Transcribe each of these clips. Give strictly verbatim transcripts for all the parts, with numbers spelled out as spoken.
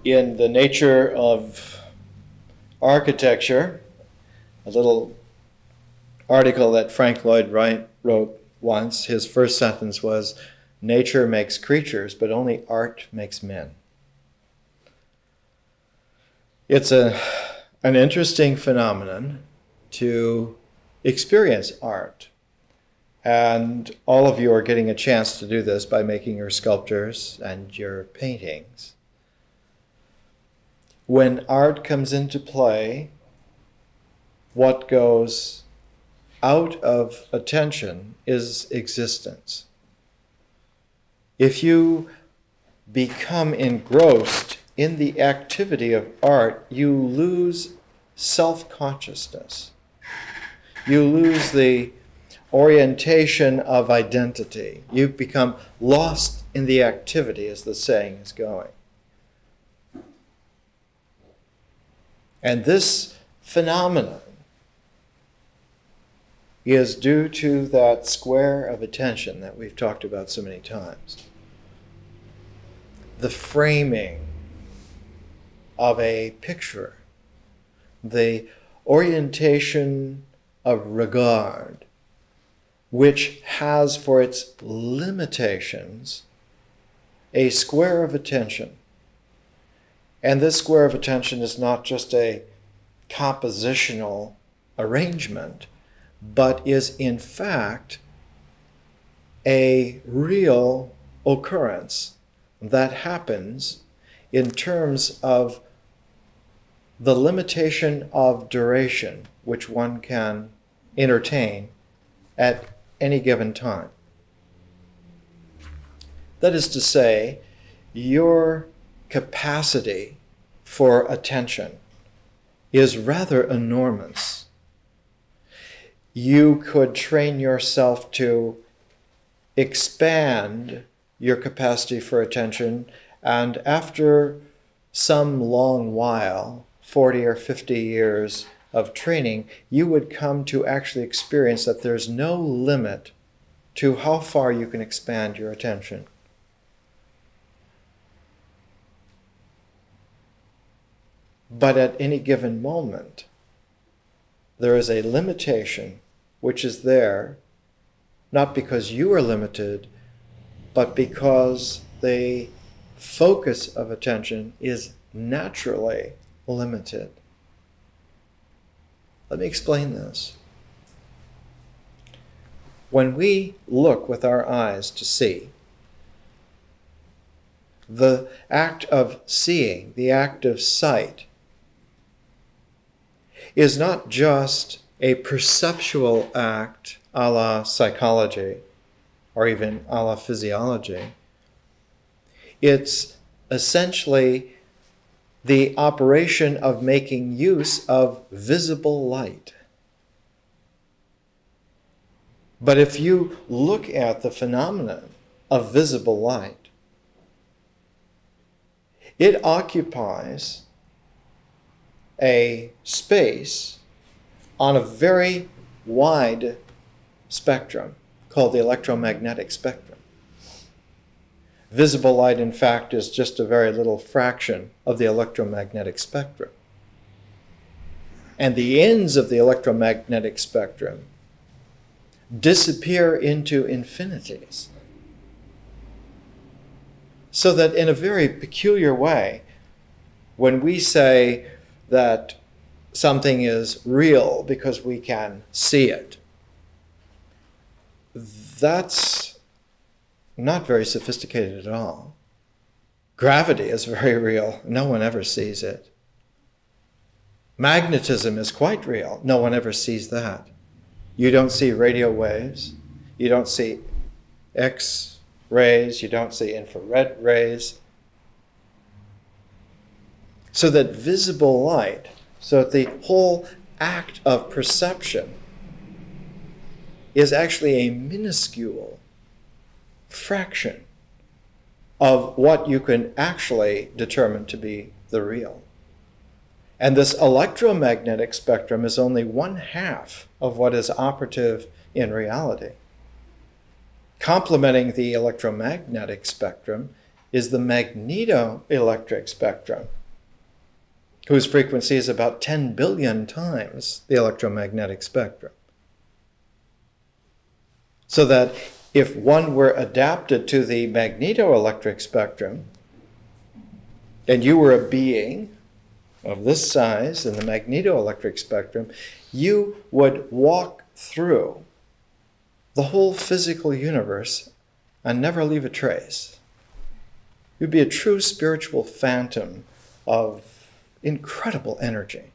in The Nature of Architecture, a little article that Frank Lloyd Wright wrote once. His first sentence was, "Nature makes creatures, but only art makes men." It's a, an interesting phenomenon to experience art. And all of you are getting a chance to do this by making your sculptures and your paintings. When art comes into play, what goes out of attention is existence. If you become engrossed in the activity of art, you lose self-consciousness. You lose the orientation of identity. You become lost in the activity, as the saying is going. And this phenomenon is due to that square of attention that we've talked about so many times. The framing of a picture, the orientation of regard, which has for its limitations a square of attention. And this square of attention is not just a compositional arrangement, but is in fact a real occurrence that happens in terms of the limitation of duration which one can entertain at any given time. That is to say, your capacity for attention is rather enormous. You could train yourself to expand your capacity for attention, and after some long while, forty or fifty years of training, you would come to actually experience that there's no limit to how far you can expand your attention. But at any given moment, there is a limitation which is there, not because you are limited, but because the focus of attention is naturally limited. Let me explain this. When we look with our eyes to see, the act of seeing, the act of sight, is not just a perceptual act a la psychology or even a la physiology. It's essentially the operation of making use of visible light. But if you look at the phenomenon of visible light, it occupies a space on a very wide spectrum called the electromagnetic spectrum. Visible light, in fact, is just a very little fraction of the electromagnetic spectrum. And the ends of the electromagnetic spectrum disappear into infinities. So that in a very peculiar way, when we say that something is real because we can see it, that's not very sophisticated at all. Gravity is very real. No one ever sees it. Magnetism is quite real. No one ever sees that. You don't see radio waves. You don't see X-rays. You don't see infrared rays. So that visible light, so that the whole act of perception is actually a minuscule fraction of what you can actually determine to be the real. And this electromagnetic spectrum is only one half of what is operative in reality. Complementing the electromagnetic spectrum is the magnetoelectric spectrum, whose frequency is about ten billion times the electromagnetic spectrum. So that if one were adapted to the magnetoelectric spectrum, and you were a being of this size in the magnetoelectric spectrum, you would walk through the whole physical universe and never leave a trace. You'd be a true spiritual phantom of incredible energy.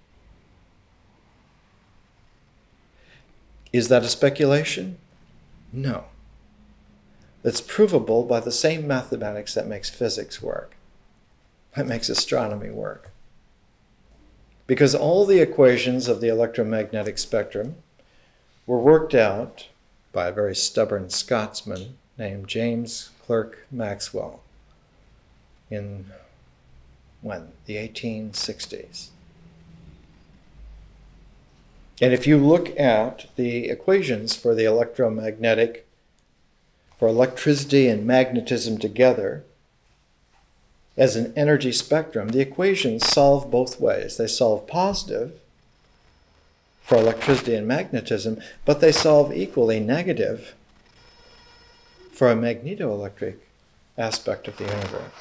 Is that a speculation? No. It's provable by the same mathematics that makes physics work, that makes astronomy work. Because all the equations of the electromagnetic spectrum were worked out by a very stubborn Scotsman named James Clerk Maxwell in, when? The eighteen sixties. And if you look at the equations for the electromagnetic, for electricity and magnetism together as an energy spectrum, the equations solve both ways. They solve positive for electricity and magnetism, but they solve equally negative for a magnetoelectric aspect of the universe.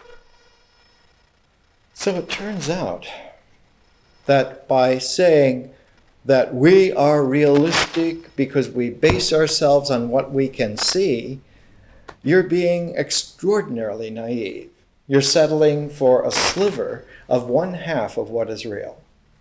So it turns out that by saying that we are realistic because we base ourselves on what we can see, you're being extraordinarily naive. You're settling for a sliver of one half of what is real.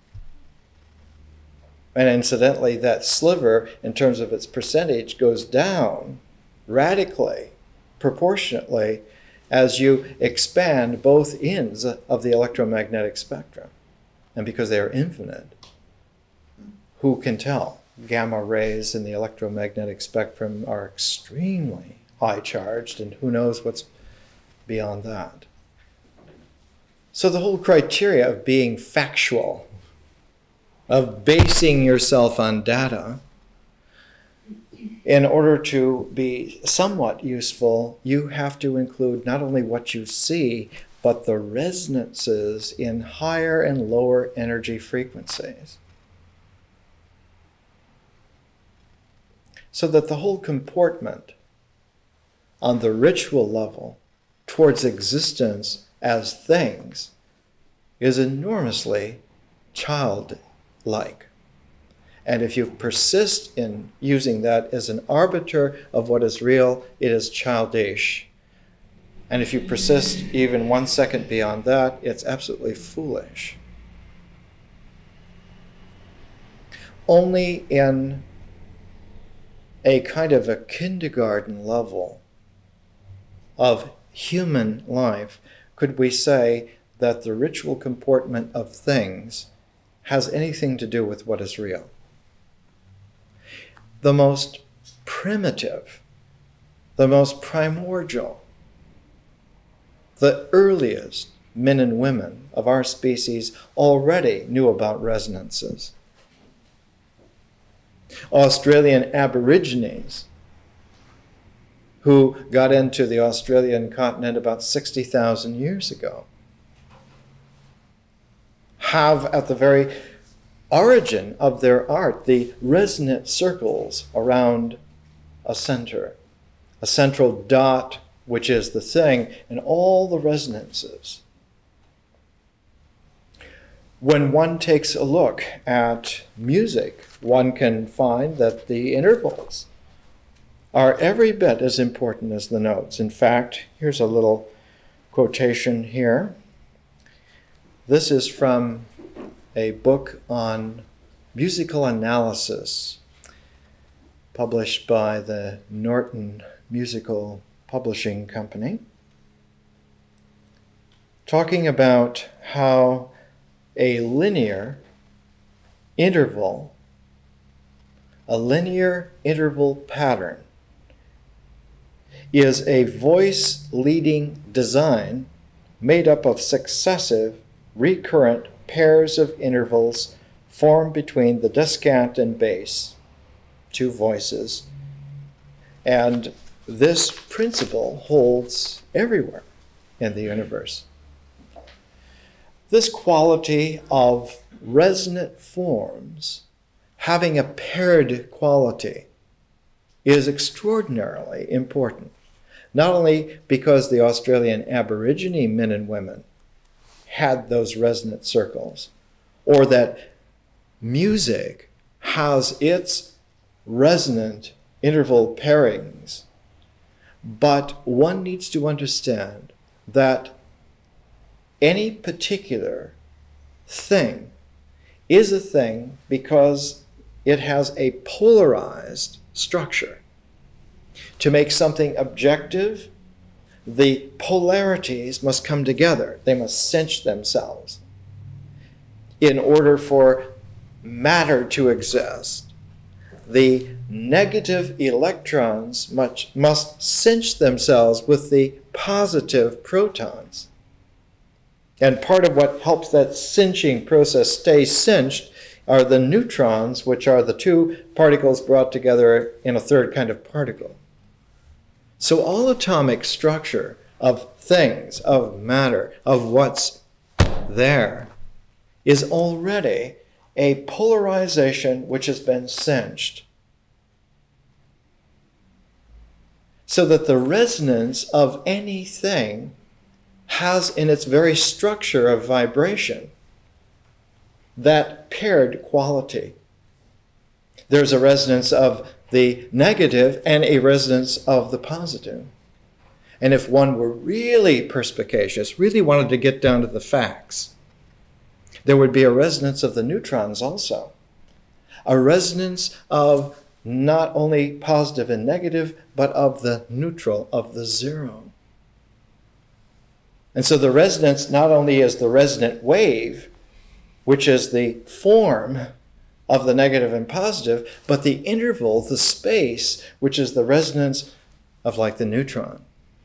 And incidentally, that sliver, in terms of its percentage, goes down radically, proportionately, as you expand both ends of the electromagnetic spectrum. And because they are infinite, who can tell? Gamma rays in the electromagnetic spectrum are extremely high charged, and who knows what's beyond that. So the whole criteria of being factual, of basing yourself on data, in order to be somewhat useful, you have to include not only what you see, but the resonances in higher and lower energy frequencies. So that the whole comportment on the ritual level towards existence as things is enormously childlike. And if you persist in using that as an arbiter of what is real, it is childish. And if you persist even one second beyond that, it's absolutely foolish. Only in a kind of a kindergarten level of human life could we say that the ritual comportment of things has anything to do with what is real. The most primitive, the most primordial, the earliest men and women of our species already knew about resonances. Australian Aborigines, who got into the Australian continent about sixty thousand years ago, have at the very origin of their art the resonant circles around a center, a central dot, which is the thing, and all the resonances. When one takes a look at music, one can find that the intervals are every bit as important as the notes. In fact, here's a little quotation here. This is from a book on musical analysis published by the Norton Musical Publishing Company, talking about how a linear interval, a linear interval pattern, is a voice-leading design made up of successive, recurrent pairs of intervals formed between the descant and bass, two voices. And this principle holds everywhere in the universe. This quality of resonant forms having a paired quality is extraordinarily important. Not only because the Australian Aborigine men and women had those resonant circles, or that music has its resonant interval pairings, but one needs to understand that any particular thing is a thing because it has a polarized structure. To make something objective, the polarities must come together. They must cinch themselves. In order for matter to exist, the negative electrons must, must cinch themselves with the positive protons. And part of what helps that cinching process stay cinched are the neutrons, which are the two particles brought together in a third kind of particle. So all atomic structure of things, of matter, of what's there, is already a polarization which has been cinched. So that the resonance of anything has in its very structure of vibration that paired quality. There's a resonance of the negative and a resonance of the positive. And if one were really perspicacious, really wanted to get down to the facts, there would be a resonance of the neutrons also. A resonance of not only positive and negative, but of the neutral, of the zero. And so the resonance not only is the resonant wave, which is the form of the negative and positive, but the interval, the space, which is the resonance of like the neutron.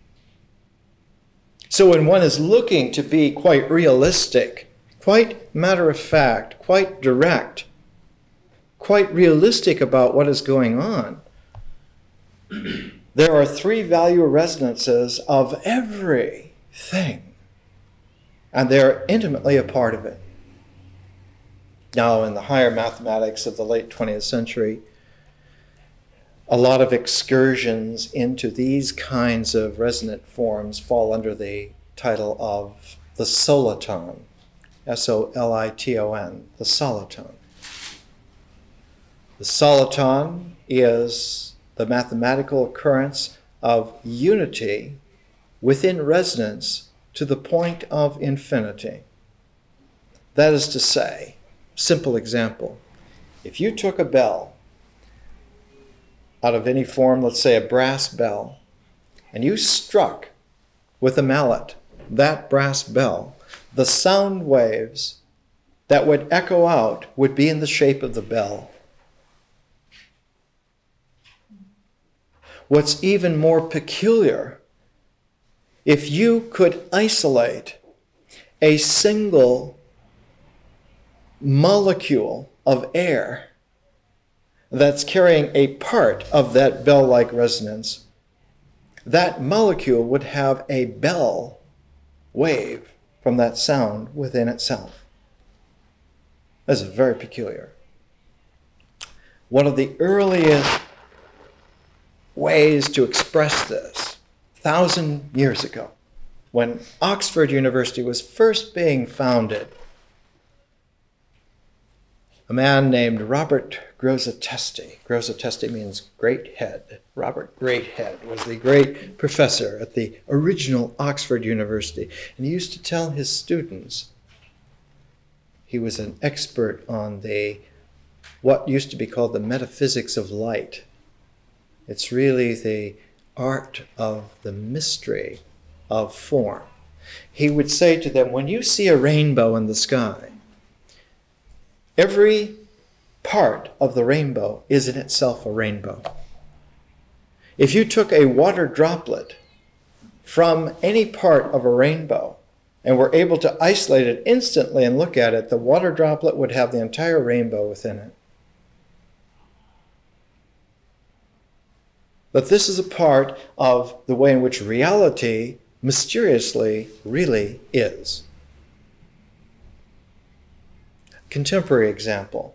So when one is looking to be quite realistic, quite matter-of-fact, quite direct, quite realistic about what is going on, there are three value resonances of everything, and they're intimately a part of it. Now, in the higher mathematics of the late twentieth century, a lot of excursions into these kinds of resonant forms fall under the title of the soliton, S O L I T O N, the soliton. The soliton is the mathematical occurrence of unity within resonance to the point of infinity. That is to say, simple example, if you took a bell out of any form, let's say a brass bell, and you struck with a mallet that brass bell, the sound waves that would echo out would be in the shape of the bell. What's even more peculiar, if you could isolate a single molecule of air that's carrying a part of that bell-like resonance, that molecule would have a bell wave from that sound within itself. That's very peculiar. One of the earliest ways to express this, a thousand years ago, when Oxford University was first being founded, a man named Robert Grosseteste. Grosseteste means great head. Robert Greathead was the great professor at the original Oxford University. And he used to tell his students, he was an expert on the, what used to be called the metaphysics of light. It's really the art of the mystery of form. He would say to them, when you see a rainbow in the sky, every part of the rainbow is in itself a rainbow. If you took a water droplet from any part of a rainbow and were able to isolate it instantly and look at it, the water droplet would have the entire rainbow within it. But this is a part of the way in which reality mysteriously really is. contemporary example.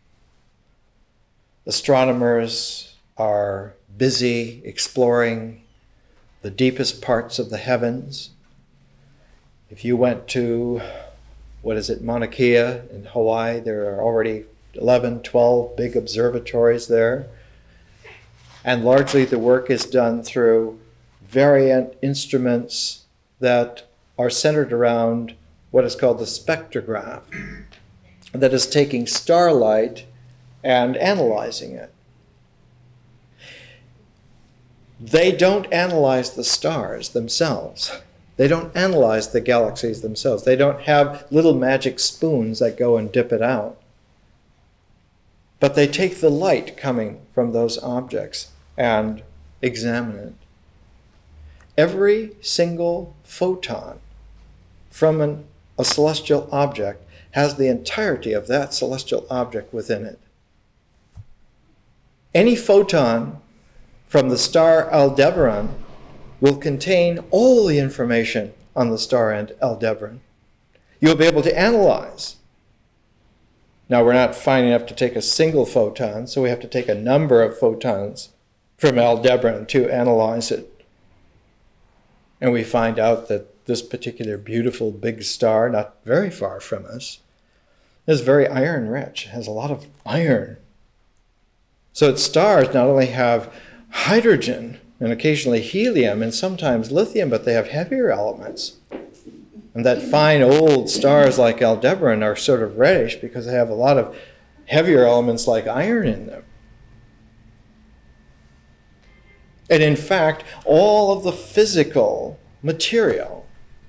Astronomers are busy exploring the deepest parts of the heavens. If you went to, what is it, Mauna Kea in Hawaii, there are already eleven, twelve big observatories there. And largely the work is done through variant instruments that are centered around what is called the spectrograph, that is taking starlight and analyzing it. They don't analyze the stars themselves. They don't analyze the galaxies themselves. They don't have little magic spoons that go and dip it out. But they take the light coming from those objects and examine it. Every single photon from an, a celestial object has the entirety of that celestial object within it. Any photon from the star Aldebaran will contain all the information on the star Aldebaran. You'll be able to analyze. Now, we're not fine enough to take a single photon, so we have to take a number of photons from Aldebaran to analyze it. And we find out that this particular beautiful big star, not very far from us, is very iron rich, has a lot of iron. So its stars not only have hydrogen and occasionally helium and sometimes lithium, but they have heavier elements. And that fine old stars like Aldebaran are sort of reddish because they have a lot of heavier elements like iron in them. And in fact, all of the physical material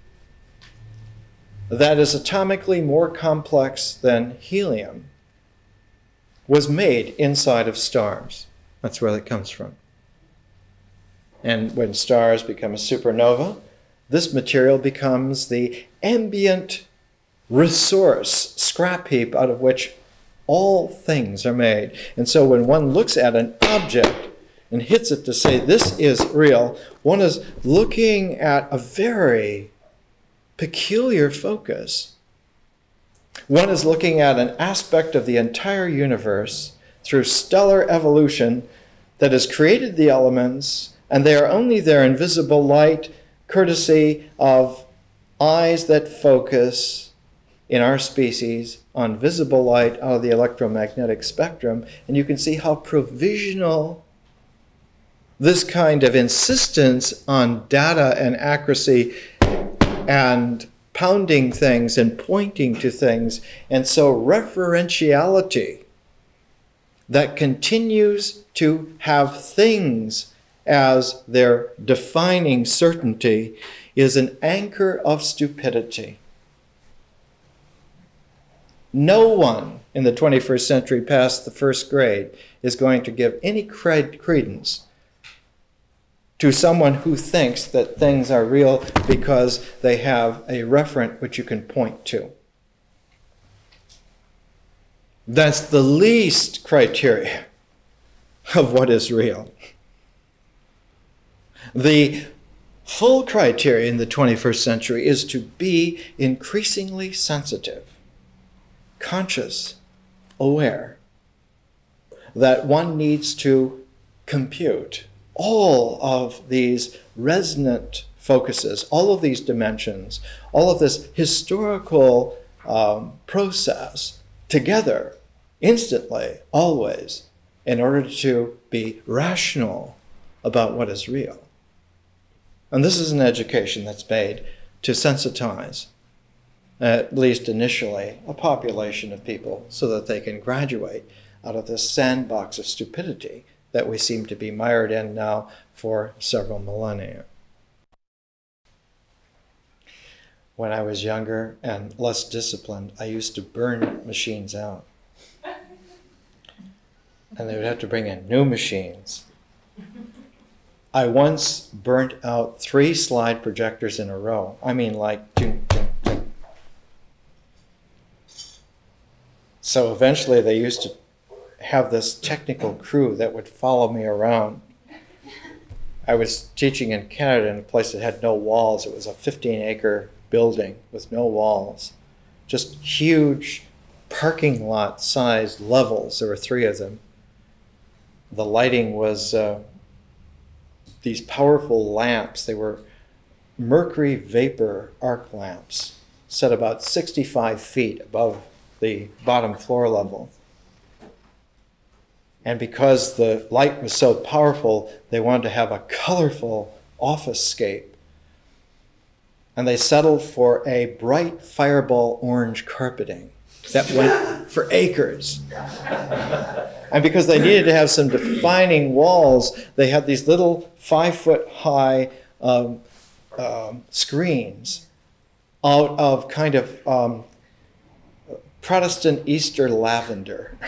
that is atomically more complex than helium was made inside of stars. That's where it comes from. And when stars become a supernova, this material becomes the ambient resource, scrap heap out of which all things are made. And so when one looks at an object and hits it to say this is real, one is looking at a very peculiar focus. One is looking at an aspect of the entire universe through stellar evolution that has created the elements, and they are only there in visible light courtesy of eyes that focus in our species on visible light out of the electromagnetic spectrum. And you can see how provisional this kind of insistence on data and accuracy and pounding things and pointing to things, and so referentiality that continues to have things as their defining certainty is an anchor of stupidity. No one in the twenty-first century past the first grade is going to give any cred- credence to someone who thinks that things are real because they have a referent which you can point to. That's the least criteria of what is real. The full criteria in the twenty-first century is to be increasingly sensitive, conscious, aware, that one needs to compute all of these resonant focuses, all of these dimensions, all of this historical um, process together, instantly, always, in order to be rational about what is real. And this is an education that's made to sensitize, at least initially, a population of people so that they can graduate out of this sandbox of stupidity that we seem to be mired in now for several millennia. When I was younger and less disciplined, I used to burn machines out. And they would have to bring in new machines. I once burnt out three slide projectors in a row. I mean, like, ding, ding, ding. So eventually they used to have this technical crew that would follow me around. I was teaching in Canada in a place that had no walls. It was a fifteen acre building with no walls. Just huge parking lot sized levels. There were three of them. The lighting was uh, these powerful lamps. They were mercury vapor arc lamps set about sixty-five feet above the bottom floor level. And because the light was so powerful, they wanted to have a colorful office-scape. And they settled for a bright fireball orange carpeting that went for acres. And because they needed to have some defining walls, they had these little five-foot-high um, um, screens out of kind of um, Protestant Easter lavender.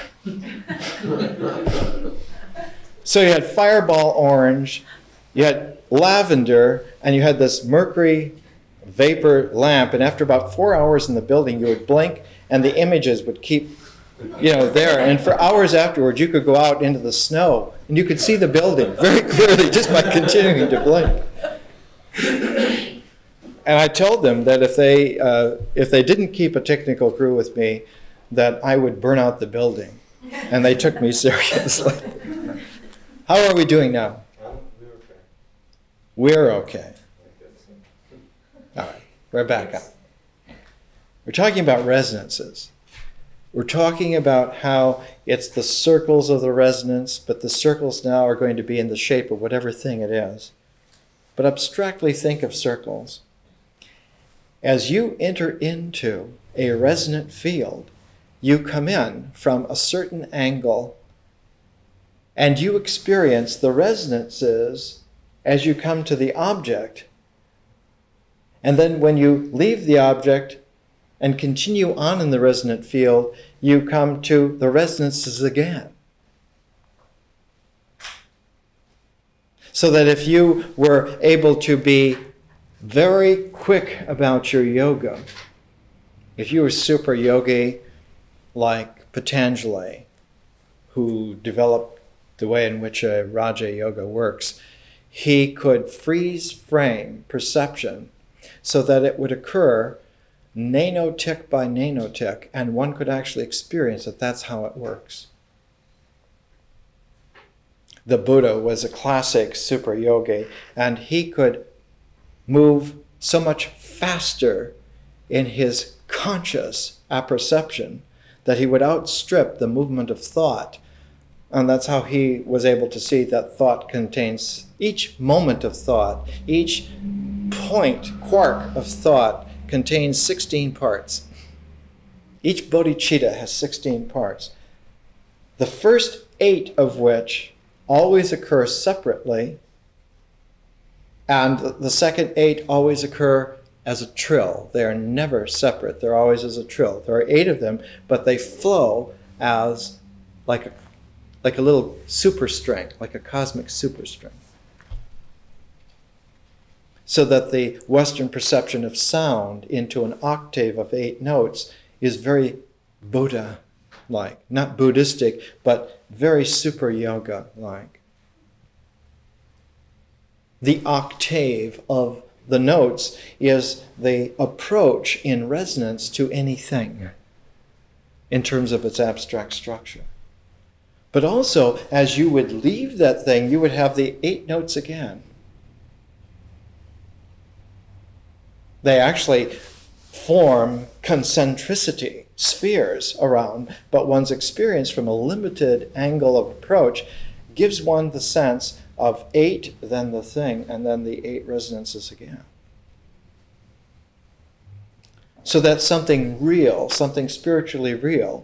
So you had fireball orange, you had lavender, and you had this mercury vapor lamp. And after about four hours in the building, you would blink, and the images would keep, you know, there. And for hours afterwards, you could go out into the snow, and you could see the building very clearly just by continuing to blink. And I told them that if they, uh, if they didn't keep a technical crew with me, that I would burn out the building. And they took me seriously. How are we doing now? We're okay. All right, we're back up. We're talking about resonances. We're talking about how it's the circles of the resonance, but the circles now are going to be in the shape of whatever thing it is. But abstractly think of circles. As you enter into a resonant field, you come in from a certain angle, and you experience the resonances as you come to the object. And then when you leave the object and continue on in the resonant field, you come to the resonances again. So that if you were able to be very quick about your yoga, if you were super yogi like Patanjali, who developed the way in which a Raja Yoga works, he could freeze frame perception so that it would occur nanotick by nanotick, and one could actually experience that that's how it works. The Buddha was a classic super yogi, and he could move so much faster in his conscious apperception that he would outstrip the movement of thought. And that's how he was able to see that thought contains, each moment of thought, each point, quark of thought contains sixteen parts. Each bodhicitta has sixteen parts. The first eight of which always occur separately, and the second eight always occur as a trill. They are never separate. They're always as a trill. There are eight of them, but they flow as like a, like a little superstring, like a cosmic superstring. So that the Western perception of sound into an octave of eight notes is very Buddha-like. Not Buddhistic, but very super yoga-like. The octave of the notes is the approach in resonance to anything in terms of its abstract structure. But also, as you would leave that thing, you would have the eight notes again. They actually form concentricity, spheres around, but one's experience from a limited angle of approach gives one the sense of eight, then the thing, and then the eight resonances again. So that something real, something spiritually real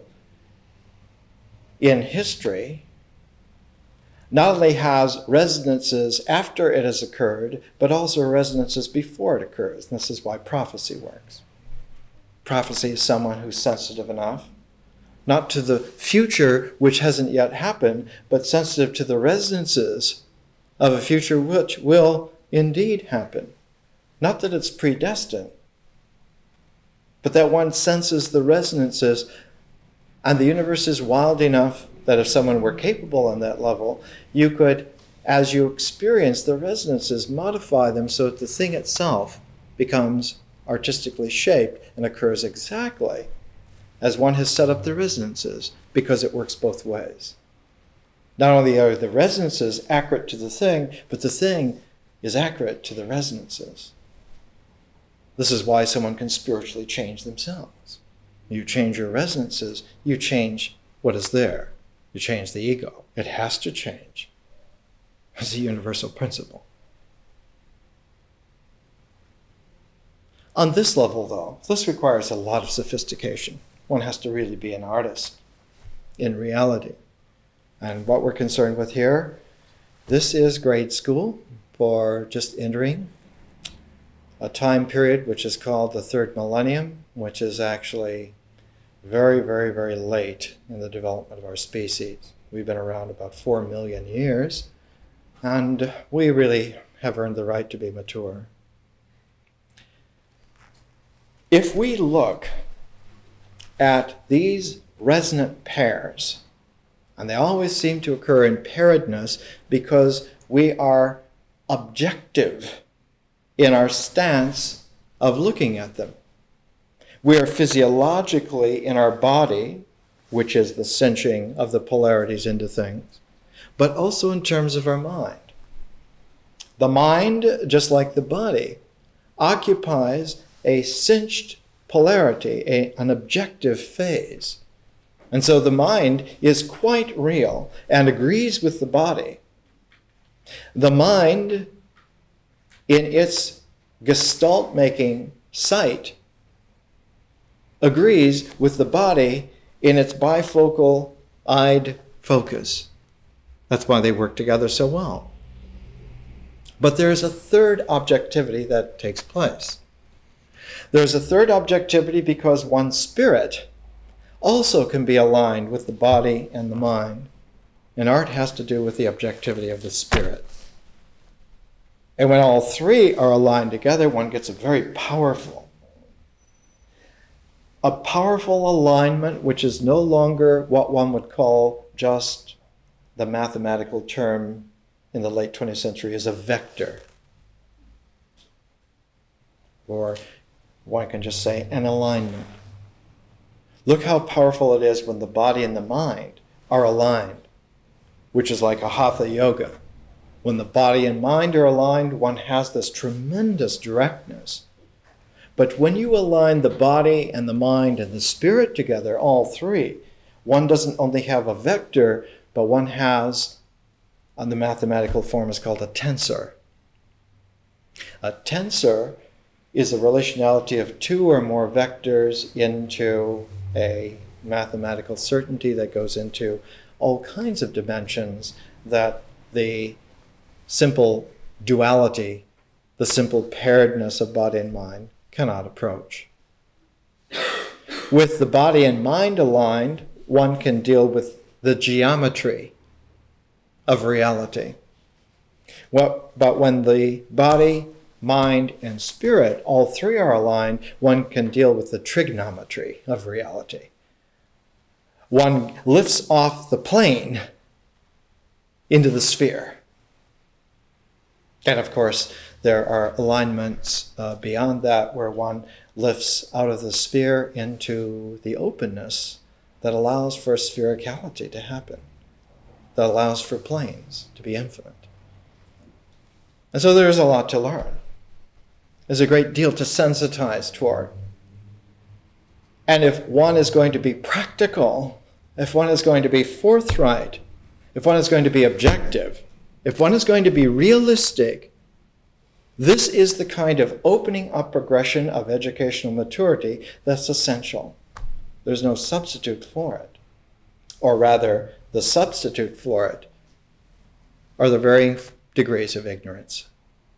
in history not only has resonances after it has occurred, but also resonances before it occurs. And this is why prophecy works. Prophecy is someone who's sensitive enough, not to the future which hasn't yet happened, but sensitive to the resonances of a future which will indeed happen. Not that it's predestined, but that one senses the resonances, and the universe is wild enough that if someone were capable on that level, you could, as you experience the resonances, modify them so that the thing itself becomes artistically shaped and occurs exactly as one has set up the resonances, because it works both ways. Not only are the resonances accurate to the thing, but the thing is accurate to the resonances. This is why someone can spiritually change themselves. You change your resonances, you change what is there. You change the ego. It has to change. It's a universal principle. On this level, though, this requires a lot of sophistication. One has to really be an artist in reality. And what we're concerned with here, this is grade school for just entering a time period which is called the third millennium, which is actually very, very, very late in the development of our species. We've been around about four million years, and we really have earned the right to be mature. If we look at these resonant pairs, and they always seem to occur in pairedness because we are objective in our stance of looking at them. We are physiologically in our body, which is the cinching of the polarities into things, but also in terms of our mind. The mind, just like the body, occupies a cinched polarity, a, an objective phase. And so the mind is quite real and agrees with the body. The mind, in its gestalt-making sight, agrees with the body in its bifocal-eyed focus. That's why they work together so well. But there is a third objectivity that takes place. There's a third objectivity because one's spirit also can be aligned with the body and the mind. And art has to do with the objectivity of the spirit. And when all three are aligned together, one gets a very powerful, a powerful alignment which is no longer what one would call just the mathematical term in the late twentieth century is a vector. Or one can just say an alignment. Look how powerful it is when the body and the mind are aligned, which is like a hatha yoga. When the body and mind are aligned, one has this tremendous directness. But when you align the body and the mind and the spirit together, all three, one doesn't only have a vector, but one has, on the mathematical form, is called a tensor. A tensor is the relationality of two or more vectors into a mathematical certainty that goes into all kinds of dimensions that the simple duality, the simple pairedness of body and mind cannot approach. With the body and mind aligned, one can deal with the geometry of reality. Well, but when the body, mind, and spirit, all three are aligned, one can deal with the trigonometry of reality. One lifts off the plane into the sphere. And of course, there are alignments uh, beyond that where one lifts out of the sphere into the openness that allows for sphericality to happen, that allows for planes to be infinite. And so there's a lot to learn. There's a great deal to sensitize toward. And if one is going to be practical, if one is going to be forthright, if one is going to be objective, if one is going to be realistic, this is the kind of opening up progression of educational maturity that's essential. There's no substitute for it. Or rather, the substitute for it are the varying degrees of ignorance.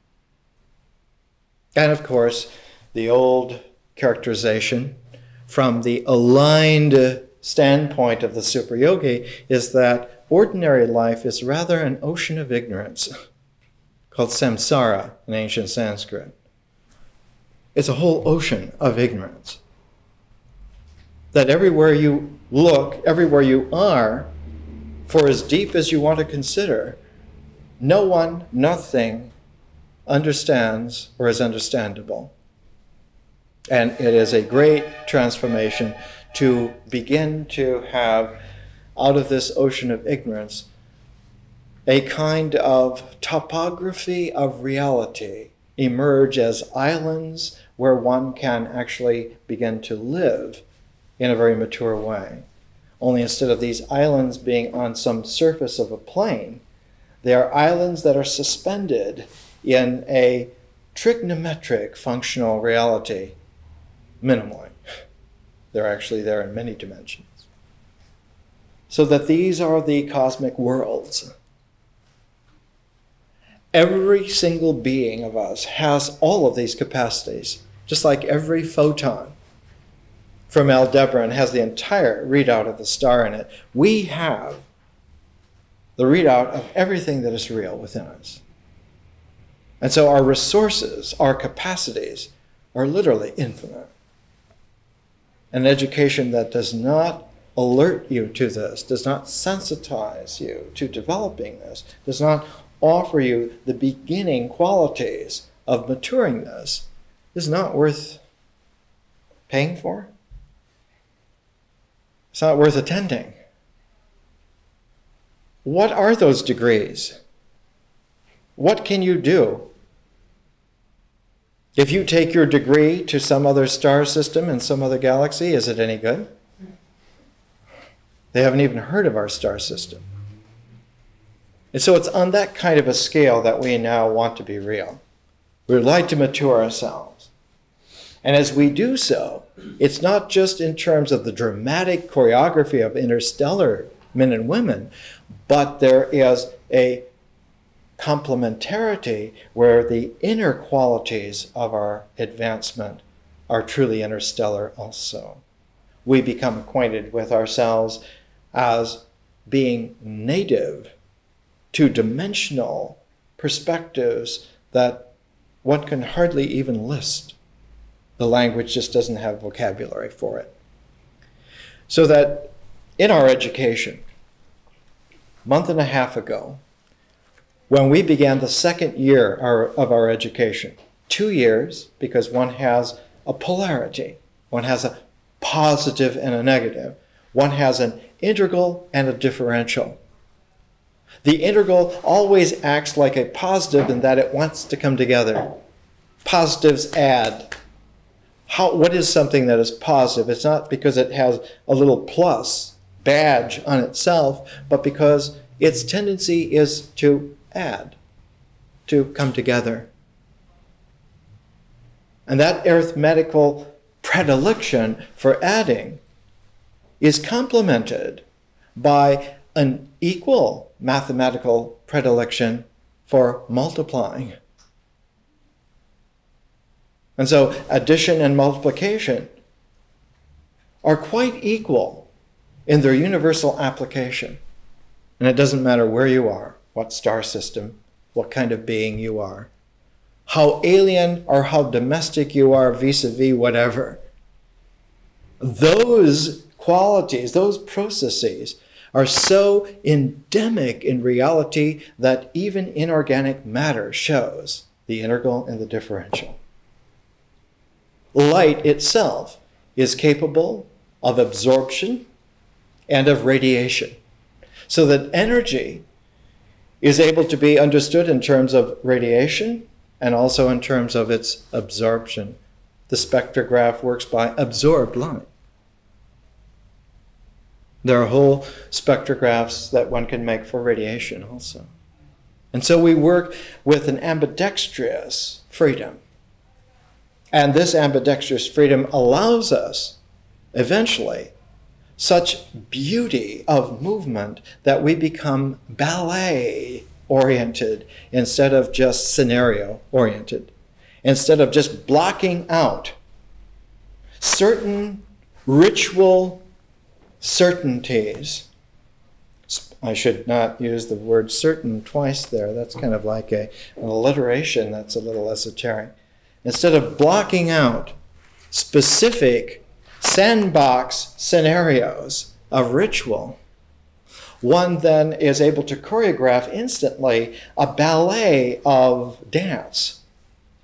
And of course, the old characterization from the aligned standpoint of the super yogi is that ordinary life is rather an ocean of ignorance called samsara in ancient Sanskrit. It's a whole ocean of ignorance. That everywhere you look, everywhere you are, for as deep as you want to consider, no one, nothing understands or is understandable. And it is a great transformation to begin to have, out of this ocean of ignorance, a kind of topography of reality emerge as islands where one can actually begin to live in a very mature way. Only instead of these islands being on some surface of a plane, they are islands that are suspended in a trigonometric functional reality, minimally. They're actually there in many dimensions. So that these are the cosmic worlds. Every single being of us has all of these capacities, just like every photon from Aldebaran has the entire readout of the star in it. We have the readout of everything that is real within us. And so our resources, our capacities, are literally infinite. An education that does not alert you to this, does not sensitize you to developing this, does not offer you the beginning qualities of maturing this, is not worth paying for. It's not worth attending. What are those degrees? What can you do? If you take your degree to some other star system in some other galaxy, is it any good? They haven't even heard of our star system. And so it's on that kind of a scale that we now want to be real. We'd like to mature ourselves. And as we do so, it's not just in terms of the dramatic choreography of interstellar men and women, but there is a complementarity where the inner qualities of our advancement are truly interstellar also. We become acquainted with ourselves as being native to dimensional perspectives that one can hardly even list. The language just doesn't have vocabulary for it. So that in our education, a month and a half ago, when we began the second year of our education, two years, because one has a polarity, one has a positive and a negative, one has an integral and a differential. The integral always acts like a positive in that it wants to come together. Positives add. How, what is something that is positive? It's not because it has a little plus badge on itself, but because its tendency is to add, to come together. And that arithmetical predilection for adding is complemented by an equal mathematical predilection for multiplying. And so addition and multiplication are quite equal in their universal application. And it doesn't matter where you are, what star system, what kind of being you are, how alien or how domestic you are vis-a-vis whatever. Those qualities, those processes are so endemic in reality that even inorganic matter shows the integral and the differential. Light itself is capable of absorption and of radiation, so that energy is able to be understood in terms of radiation and also in terms of its absorption. The spectrograph works by absorbed light. There are whole spectrographs that one can make for radiation also. And so we work with an ambidextrous freedom. And this ambidextrous freedom allows us, eventually, such beauty of movement that we become ballet-oriented instead of just scenario-oriented. Instead of just blocking out certain ritual certainties. I should not use the word certain twice there. That's kind of like a, an alliteration that's a little esoteric. Instead of blocking out specific sandbox scenarios of ritual, one then is able to choreograph instantly a ballet of dance.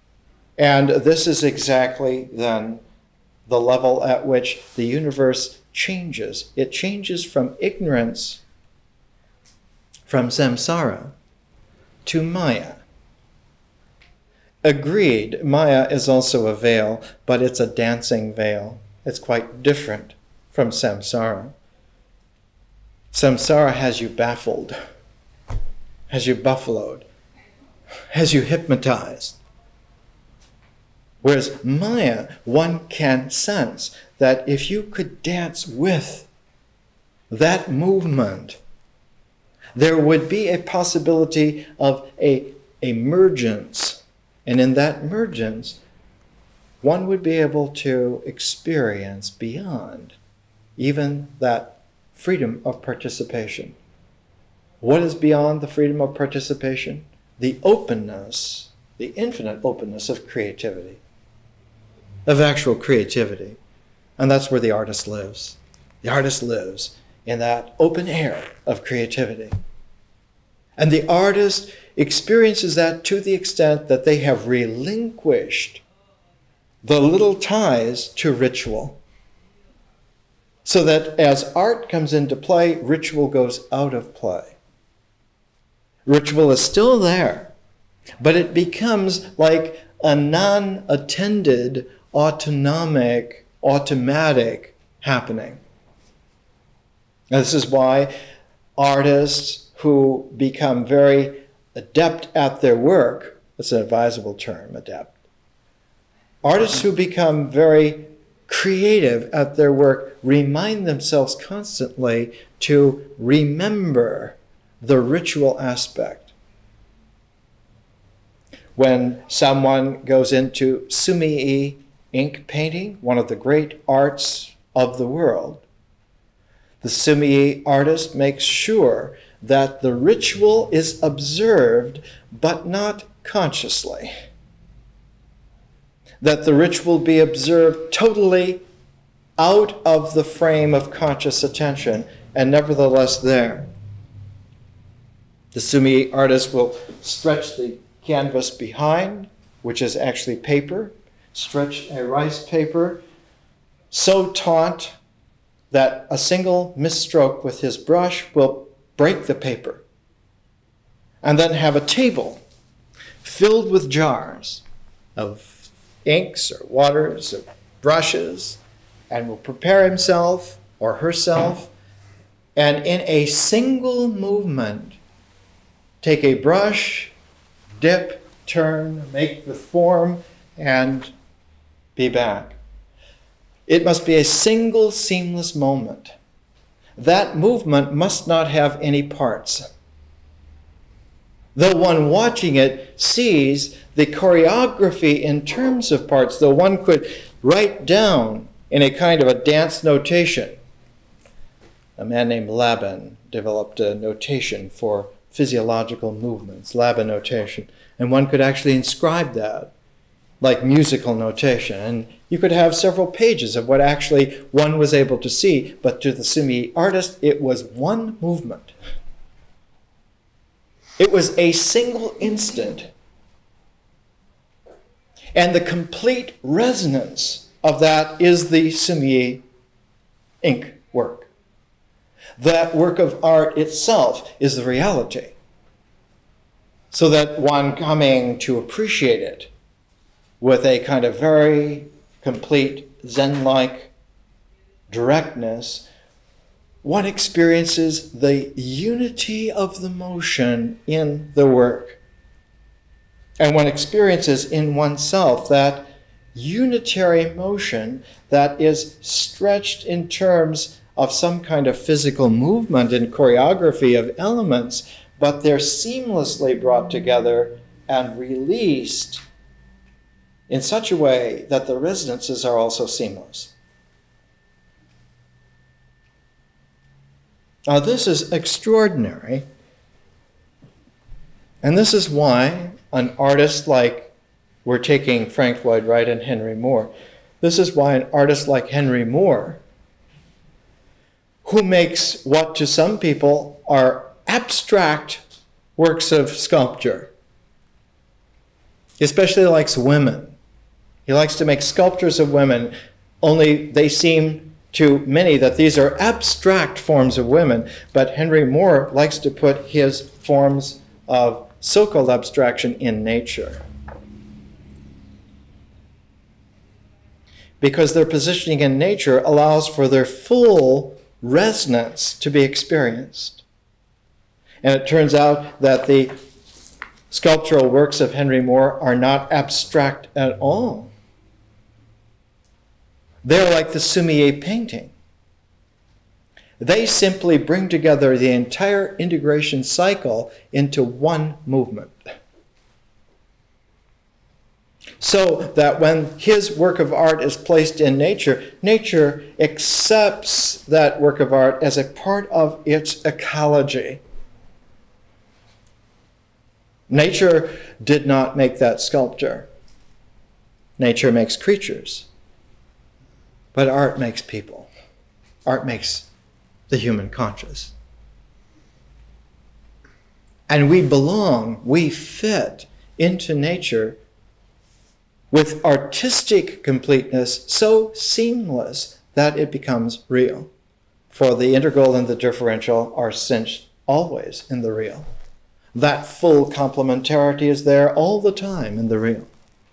And this is exactly then the level at which the universe changes. It changes from ignorance, from samsara, to Maya. Agreed, Maya is also a veil, but it's a dancing veil. It's quite different from samsara. Samsara has you baffled, has you buffaloed, has you hypnotized. Whereas Maya, one can sense that if you could dance with that movement, there would be a possibility of a emergence. And in that emergence, one would be able to experience beyond even that freedom of participation. What is beyond the freedom of participation? The openness, the infinite openness of creativity, of actual creativity. And that's where the artist lives. The artist lives in that open air of creativity. And the artist experiences that to the extent that they have relinquished the little ties to ritual. So that as art comes into play, ritual goes out of play. Ritual is still there, but it becomes like a non-attended, autonomic, automatic happening. Now, this is why artists who become very adept at their work, that's an advisable term, adept. Artists who become very creative at their work remind themselves constantly to remember the ritual aspect. When someone goes into sumi-e ink painting, one of the great arts of the world, the sumi-e artist makes sure that the ritual is observed, but not consciously. That the ritual be observed totally out of the frame of conscious attention, and nevertheless there. The sumi-e artist will stretch the canvas behind, which is actually paper, stretch a rice paper so taut that a single misstroke with his brush will break the paper, and then have a table filled with jars of inks or waters or brushes, and will prepare himself or herself, and in a single movement take a brush, dip, turn, make the form, and be back. It must be a single seamless moment. That movement must not have any parts. Though one watching it sees the choreography in terms of parts, though one could write down in a kind of a dance notation. A man named Laban developed a notation for physiological movements, Laban notation, and one could actually inscribe that like musical notation. And you could have several pages of what actually one was able to see, but to the sumi artist, it was one movement. It was a single instant. And the complete resonance of that is the sumi ink work. That work of art itself is the reality. So that one coming to appreciate it with a kind of very complete Zen-like directness, one experiences the unity of the motion in the work. And one experiences in oneself that unitary motion that is stretched in terms of some kind of physical movement and choreography of elements, but they're seamlessly brought together and released in such a way that the resonances are also seamless. Now, this is extraordinary, and this is why an artist like, we're taking Frank Lloyd Wright and Henry Moore, this is why an artist like Henry Moore, who makes what to some people are abstract works of sculpture, he especially likes women. He likes to make sculptures of women, only they seem to many that these are abstract forms of women, but Henry Moore likes to put his forms of so-called abstraction in nature, because their positioning in nature allows for their full resonance to be experienced. And it turns out that the sculptural works of Henry Moore are not abstract at all. They're like the Sumier painting. They simply bring together the entire integration cycle into one movement. So that when his work of art is placed in nature, nature accepts that work of art as a part of its ecology. Nature did not make that sculpture. Nature makes creatures. But art makes people. Art makes the human conscious. And we belong, we fit into nature with artistic completeness so seamless that it becomes real. For the integral and the differential are cinched always in the real. That full complementarity is there all the time in the real.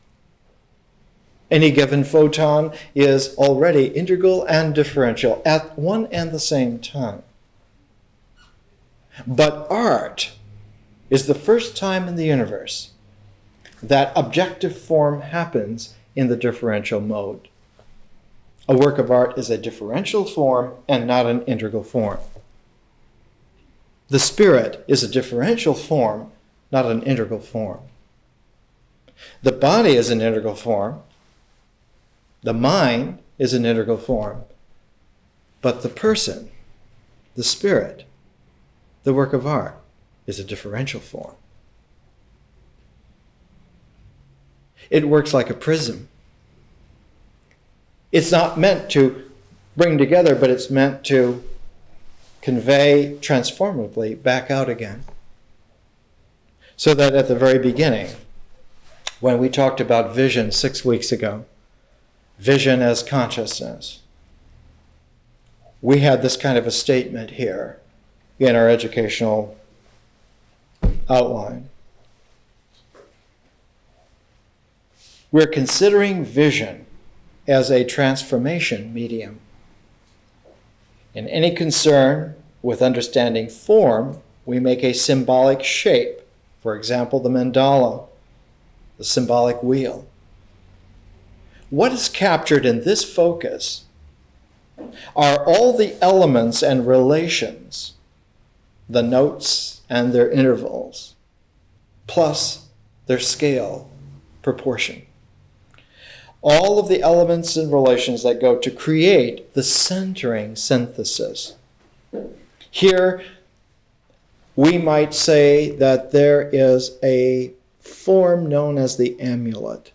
Any given photon is already integral and differential at one and the same time. But art is the first time in the universe that objective form happens in the differential mode. A work of art is a differential form and not an integral form. The spirit is a differential form, not an integral form. The body is an integral form. The mind is an integral form. But the person, the spirit, the work of art, is a differential form. It works like a prism. It's not meant to bring together, but it's meant to convey transformatively back out again. So that at the very beginning, when we talked about vision six weeks ago, vision as consciousness, we had this kind of a statement here in our educational outline. We're considering vision as a transformation medium. In any concern with understanding form, we make a symbolic shape. For example, the mandala, the symbolic wheel. What is captured in this focus are all the elements and relations, the notes and their intervals, plus their scale, proportion. All of the elements and relations that go to create the centering synthesis. Here, we might say that there is a form known as the amulet.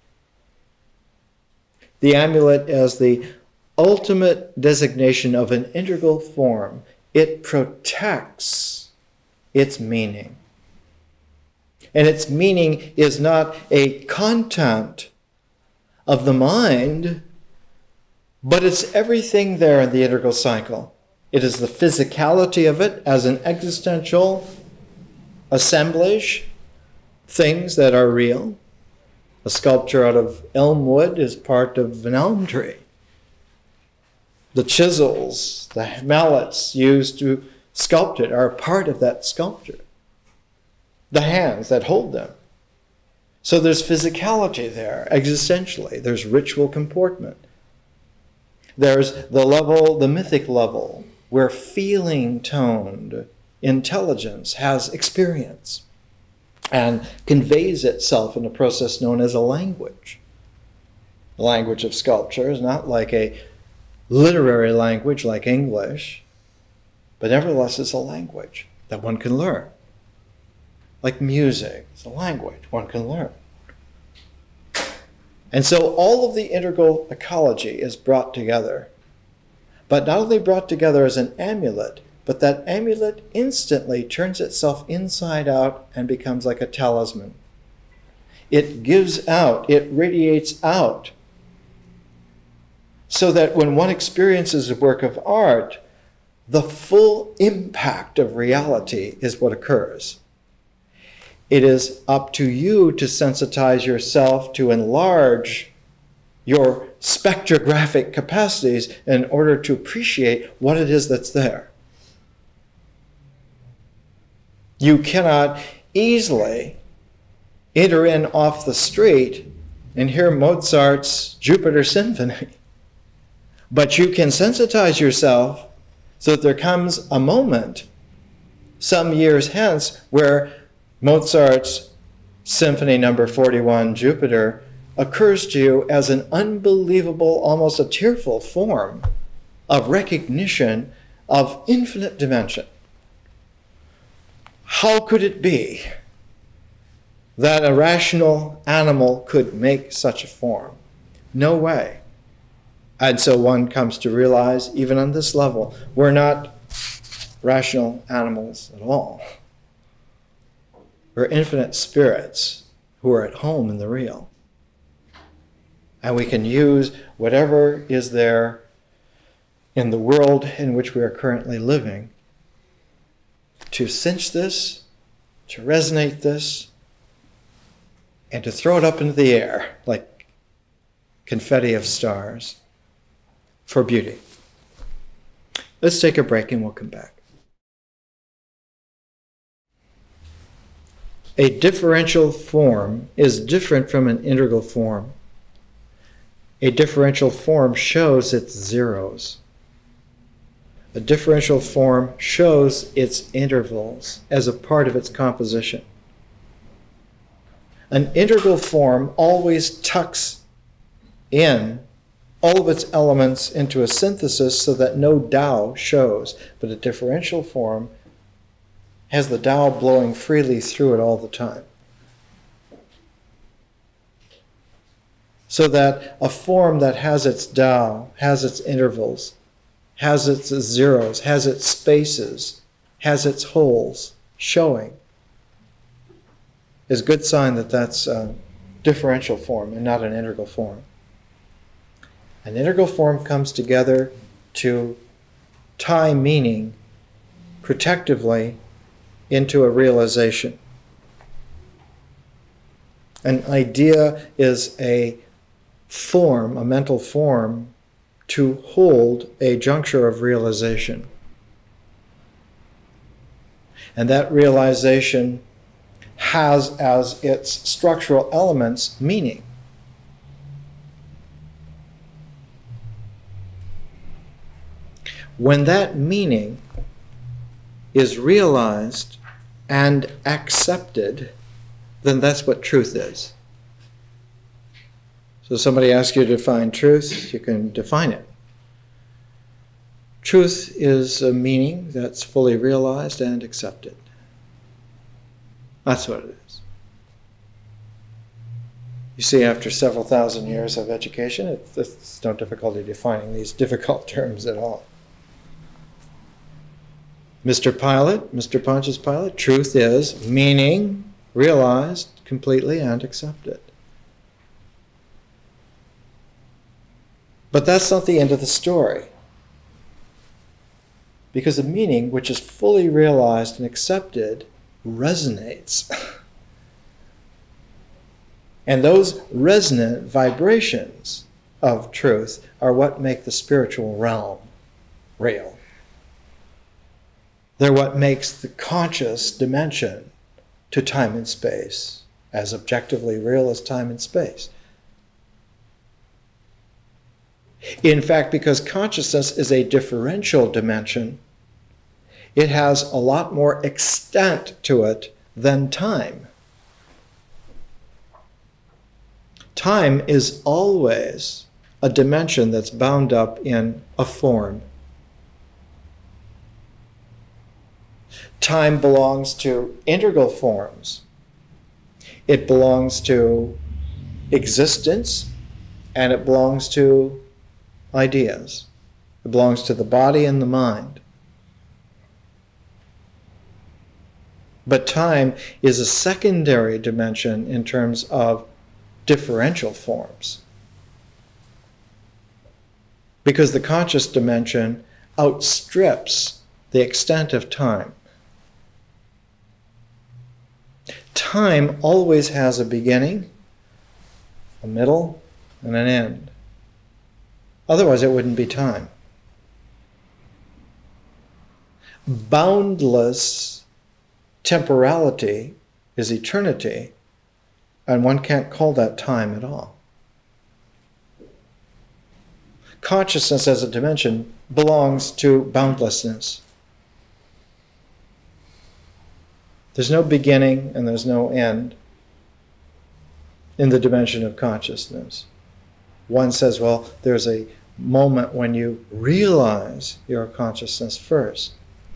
The amulet as the ultimate designation of an integral form. It protects its meaning. And its meaning is not a content of the mind, but it's everything there in the integral cycle. It is the physicality of it as an existential assemblage, things that are real. A sculpture out of elm wood is part of an elm tree. The chisels, the mallets used to sculpt it are part of that sculpture. The hands that hold them. So there's physicality there, existentially. There's ritual comportment. There's the level, the mythic level, where feeling-toned intelligence has experience and conveys itself in a process known as a language. The language of sculpture is not like a literary language like English, but nevertheless it's a language that one can learn. Like music, it's a language one can learn. And so all of the integral ecology is brought together, but not only brought together as an amulet, but that amulet instantly turns itself inside out and becomes like a talisman. It gives out, it radiates out, So that when one experiences a work of art, the full impact of reality is what occurs. It is up to you to sensitize yourself to enlarge your spectrographic capacities in order to appreciate what it is that's there. You cannot easily enter in off the street and hear Mozart's Jupiter Symphony. But you can sensitize yourself so that there comes a moment some years hence where Mozart's Symphony number forty-one, Jupiter, occurs to you as an unbelievable, almost a tearful form of recognition of infinite dimension. How could it be that a rational animal could make such a form? No way. And so one comes to realize, even on this level, we're not rational animals at all. We're infinite spirits who are at home in the real. And we can use whatever is there in the world in which we are currently living to cinch this, to resonate this, and to throw it up into the air like confetti of stars for beauty. Let's take a break and we'll come back. A differential form is different from an integral form. A differential form shows its zeros. A differential form shows its intervals as a part of its composition. An integral form always tucks in all of its elements into a synthesis so that no Tao shows, but a differential form has the Tao blowing freely through it all the time. So that a form that has its Tao, has its intervals, has its zeros, has its spaces, has its holes showing, is a good sign that that's a differential form and not an integral form. An integral form comes together to tie meaning protectively into a realization. An idea is a form, a mental form, to hold a juncture of realization. And that realization has as its structural elements meaning. When that meaning is realized and accepted, then that's what truth is. So somebody asks you to define truth, you can define it. Truth is a meaning that's fully realized and accepted. That's what it is. You see, after several thousand years of education, it's, it's no difficulty defining these difficult terms at all. Mister Pilate, Mister Pontius Pilate, truth is meaning realized completely and accepted. But that's not the end of the story. Because the meaning, which is fully realized and accepted, resonates. And those resonant vibrations of truth are what make the spiritual realm real. They're what makes the conscious dimension to time and space as objectively real as time and space. In fact, because consciousness is a differential dimension, it has a lot more extent to it than time. Time is always a dimension that's bound up in a form. Time belongs to integral forms. It belongs to existence, and it belongs to ideas. It belongs to the body and the mind. But time is a secondary dimension in terms of differential forms. because the conscious dimension outstrips the extent of time. Time always has a beginning, a middle, and an end. Otherwise, it wouldn't be time. Boundless temporality is eternity, and one can't call that time at all. Consciousness as a dimension belongs to boundlessness. There's no beginning and there's no end in the dimension of consciousness. One says, well, there's a moment when you realize your consciousness first.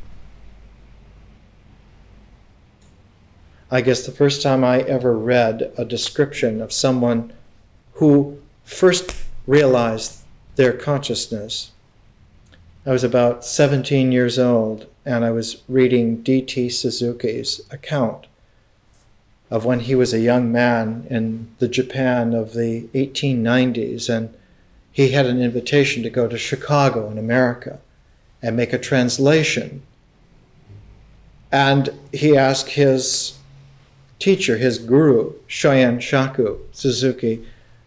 I guess the first time I ever read a description of someone who first realized their consciousness, I was about seventeen years old, and I was reading D T Suzuki's account of when he was a young man in the Japan of the eighteen nineties, and he had an invitation to go to Chicago in America and make a translation. And he asked his teacher, his guru, Shoyen Shaku Suzuki,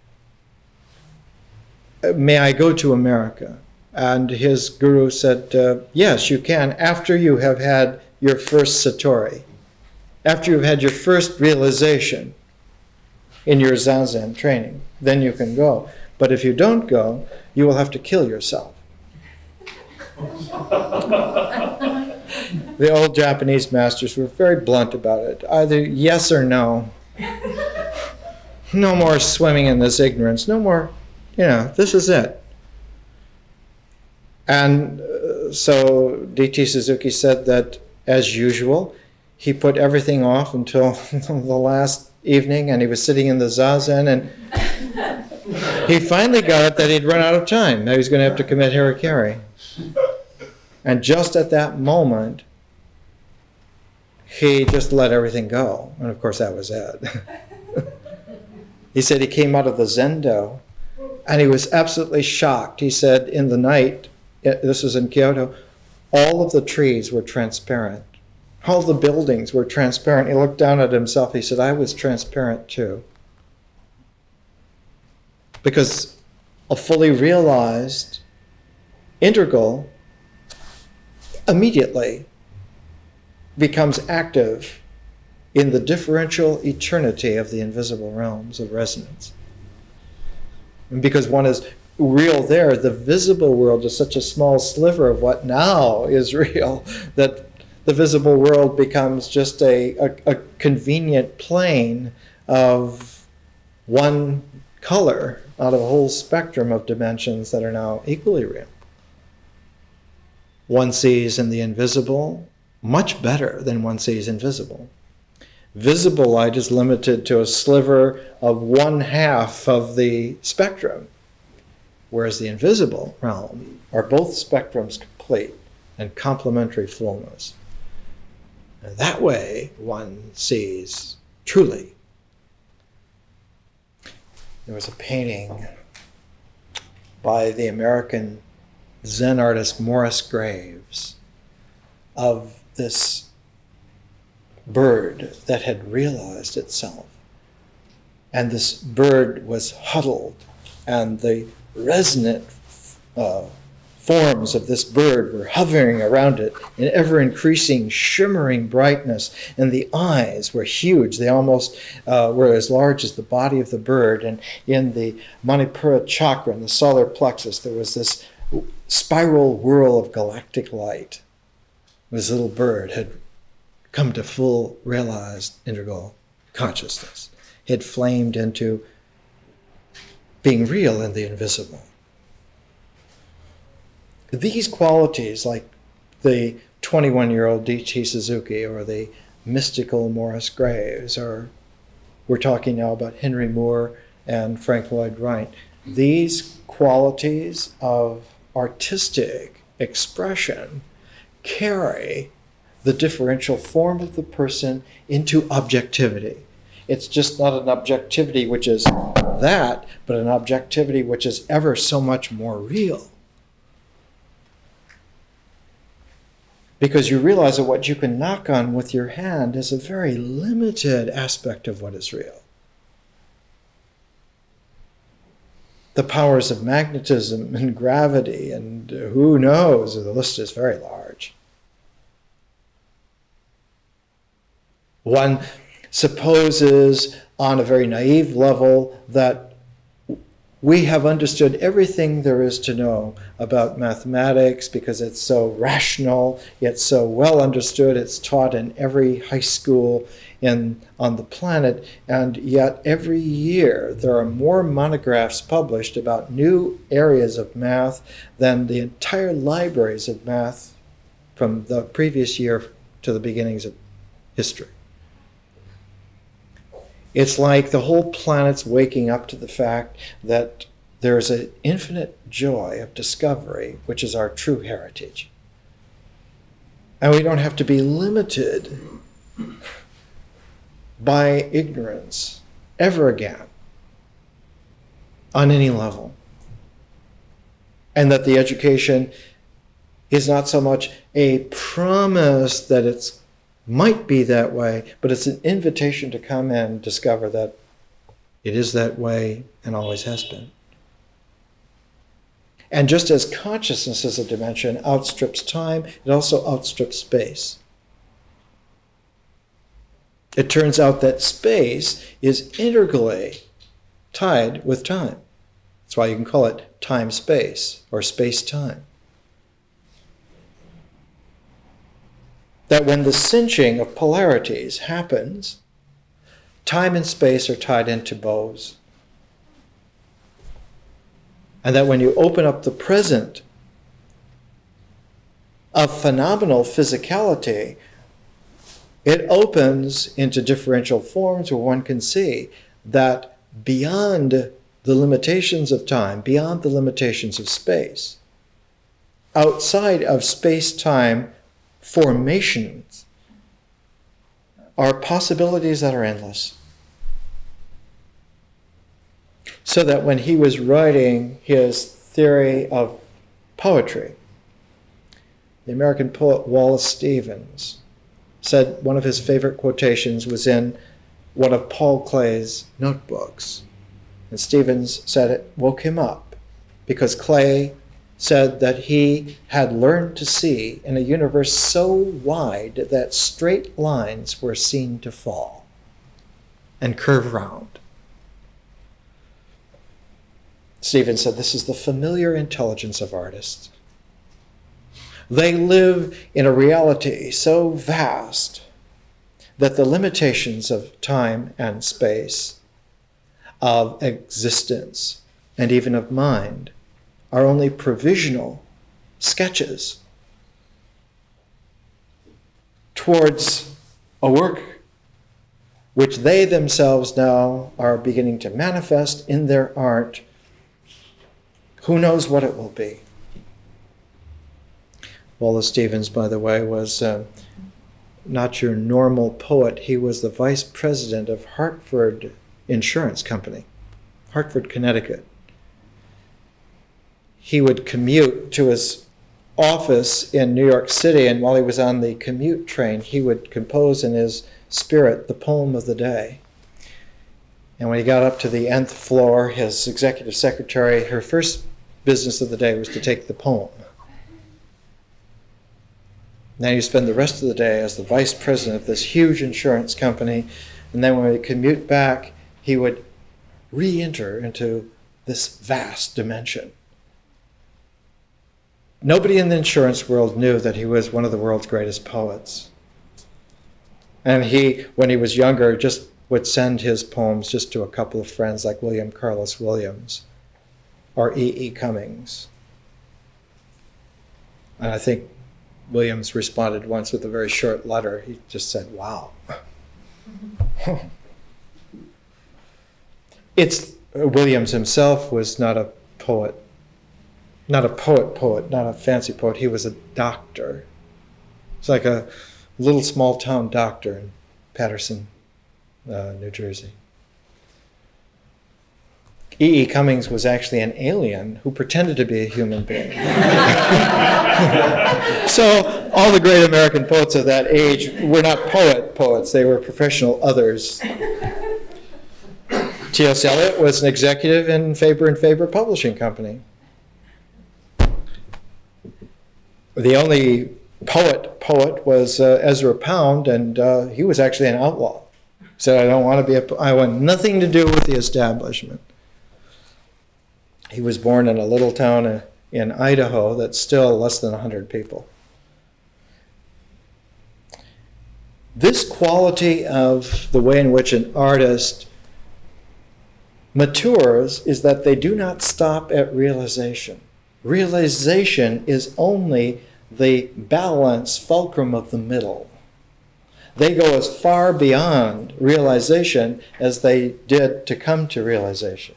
may I go to America? And his guru said, uh, yes, you can, after you have had your first satori, after you've had your first realization in your Zazen training, then you can go. But if you don't go, you will have to kill yourself. The old Japanese masters were very blunt about it. Either yes or no. No more swimming in this ignorance. No more, you know, this is it. And uh, so D T Suzuki said that, as usual, he put everything off until the last evening, and he was sitting in the Zazen, and he finally got it that he'd run out of time. Now he was going to have to commit harakiri. And just at that moment, he just let everything go. And of course, that was it. He said he came out of the Zendo, and he was absolutely shocked. He said in the night, this was in Kyoto, all of the trees were transparent. All the buildings were transparent. He looked down at himself. He said, I was transparent too. Because a fully realized integral immediately becomes active in the differential eternity of the invisible realms of resonance. And because one is real there, the visible world is such a small sliver of what now is real that the visible world becomes just a, a, a convenient plane of one color out of a whole spectrum of dimensions that are now equally real. One sees in the invisible much better than one sees invisible. Visible light is limited to a sliver of one half of the spectrum, whereas the invisible realm are both spectrums complete and complementary fullness. And that way one sees truly. There was a painting by the American Zen artist Morris Graves of this bird that had realized itself. And this bird was huddled, and the resonant uh, forms of this bird were hovering around it in ever-increasing shimmering brightness, and the eyes were huge. They almost uh, were as large as the body of the bird, and in the Manipura chakra, in the solar plexus, there was this spiral whirl of galactic light. This little bird had come to full realized integral consciousness. It had flamed into being real in the invisible. These qualities, like the twenty-one-year-old D T Suzuki or the mystical Morris Graves, or we're talking now about Henry Moore and Frank Lloyd Wright, these qualities of artistic expression carry the differential form of the person into objectivity. It's just not an objectivity which is that, but an objectivity which is ever so much more real Because you realize that what you can knock on with your hand is a very limited aspect of what is real. The powers of magnetism and gravity and who knows, the list is very large. One supposes on a very naive level that we have understood everything there is to know about mathematics because it's so rational, yet so well understood. It's taught in every high school in, on the planet, and yet every year there are more monographs published about new areas of math than the entire libraries of math from the previous year to the beginnings of history. It's like the whole planet's waking up to the fact that there's an infinite joy of discovery, which is our true heritage. And we don't have to be limited by ignorance ever again on any level. And that the education is not so much a promise that it's might be that way, but it's an invitation to come and discover that it is that way and always has been. And just as consciousness as a dimension outstrips time, it also outstrips space. It turns out that space is integrally tied with time. That's why you can call it time-space or space-time. That when the cinching of polarities happens, time and space are tied into bows. And that when you open up the present of phenomenal physicality, it opens into differential forms where one can see that beyond the limitations of time, beyond the limitations of space, outside of space-time formations are possibilities that are endless. So that when he was writing his theory of poetry, the American poet Wallace Stevens said one of his favorite quotations was in one of Paul Klee's notebooks. And Stevens said it woke him up because Klee said that he had learned to see in a universe so wide that straight lines were seen to fall and curve round. Stevens said this is the familiar intelligence of artists. They live in a reality so vast that the limitations of time and space, of existence, and even of mind are only provisional sketches towards a work which they themselves now are beginning to manifest in their art. Who knows what it will be? Wallace Stevens, by the way, was uh, not your normal poet. He was the vice president of Hartford Insurance Company, Hartford, Connecticut. He would commute to his office in New York City, and while he was on the commute train, he would compose in his spirit the poem of the day. And when he got up to the nth floor, his executive secretary, her first business of the day was to take the poem. Now you spend the rest of the day as the vice president of this huge insurance company, and then when he commute back, he would re-enter into this vast dimension. Nobody in the insurance world knew that he was one of the world's greatest poets. And he, when he was younger, just would send his poems just to a couple of friends like William Carlos Williams or E E Cummings. And I think Williams responded once with a very short letter. He just said, wow. It's, Williams himself was not a poet. Not a poet poet, not a fancy poet. He was a doctor. It's like a little small town doctor in Patterson, uh, New Jersey. E E Cummings was actually an alien who pretended to be a human being. So all the great American poets of that age were not poet poets, they were professional others. T S Eliot was an executive in Faber and Faber Publishing Company. The only poet poet was uh, Ezra Pound, and uh, he was actually an outlaw. He said, I don't want to be a, I want nothing to do with the establishment. He was born in a little town in, in Idaho that's still less than one hundred people. This quality of the way in which an artist matures is that they do not stop at realization. Realization is only the balance fulcrum of the middle. They go as far beyond realization as they did to come to realization.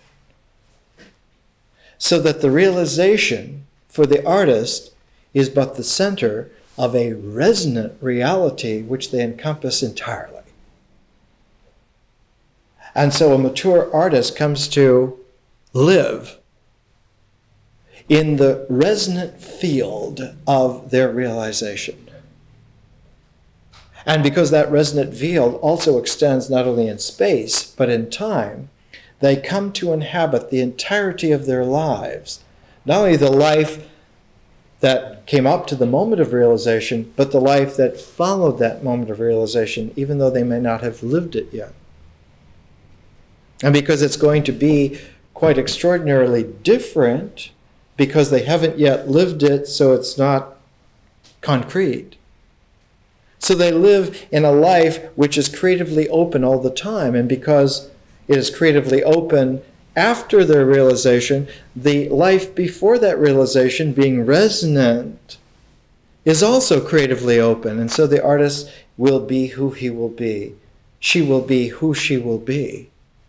So that the realization for the artist is but the center of a resonant reality which they encompass entirely. And so a mature artist comes to live in the resonant field of their realization. And because that resonant field also extends not only in space, but in time, they come to inhabit the entirety of their lives. Not only the life that came up to the moment of realization, but the life that followed that moment of realization, even though they may not have lived it yet. And because it's going to be quite extraordinarily different, because they haven't yet lived it, so it's not concrete. So they live in a life which is creatively open all the time, and because it is creatively open after their realization, the life before that realization, being resonant, is also creatively open. And so the artist will be who he will be. She will be who she will be.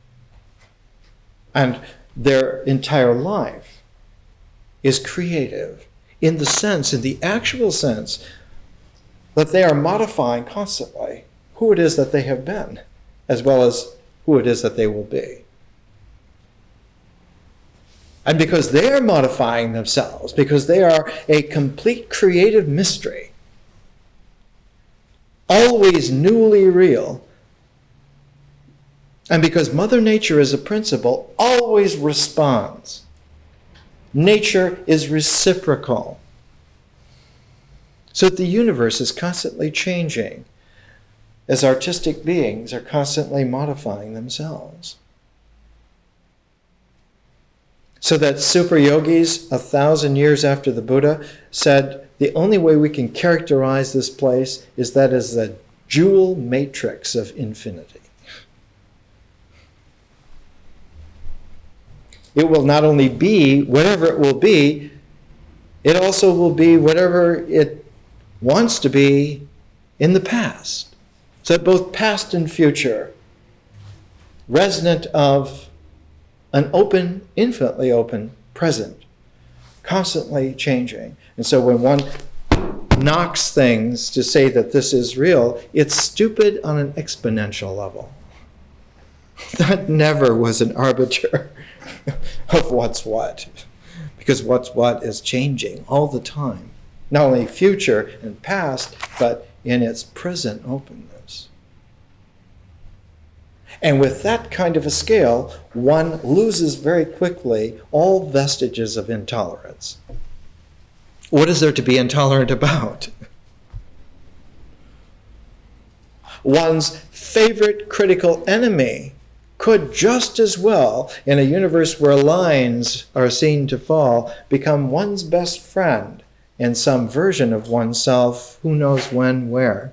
And their entire life is creative in the sense, in the actual sense, that they are modifying constantly who it is that they have been, as well as who it is that they will be. And because they are modifying themselves, because they are a complete creative mystery, always newly real, and because Mother Nature is a principle, always responds. Nature is reciprocal. So that the universe is constantly changing as artistic beings are constantly modifying themselves. So that super yogis, a thousand years after the Buddha, said the only way we can characterize this place is that as the jewel matrix of infinity. It will not only be whatever it will be, it also will be whatever it wants to be in the past. So that both past and future, resonant of an open, infinitely open present, constantly changing. And so when one knocks things to say that this is real, it's stupid on an exponential level. That never was an arbiter of what's what, because what's what is changing all the time. Not only future and past, but in its present openness. And with that kind of a scale, one loses very quickly all vestiges of intolerance. What is there to be intolerant about? One's favorite critical enemy could just as well, in a universe where lines are seen to fall, become one's best friend in some version of oneself, who knows when, where.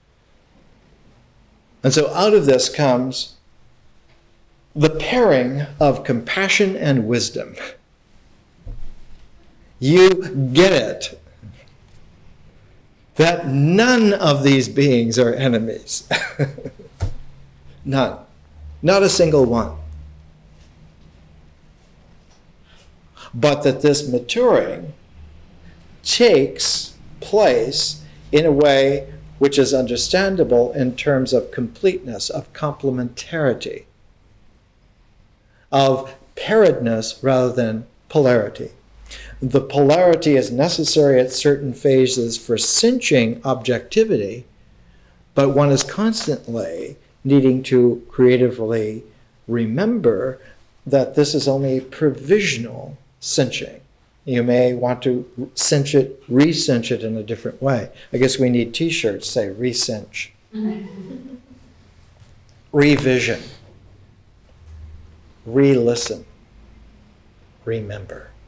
And so out of this comes the pairing of compassion and wisdom. You get it, that none of these beings are enemies. None. Not a single one. But that this maturing takes place in a way which is understandable in terms of completeness, of complementarity, of pairedness rather than polarity. The polarity is necessary at certain phases for cinching objectivity, but one is constantly needing to creatively remember that this is only provisional cinching. You may want to cinch it, re-cinch it in a different way. I guess we need t-shirts say re-cinch. Revision. Re-listen. Remember.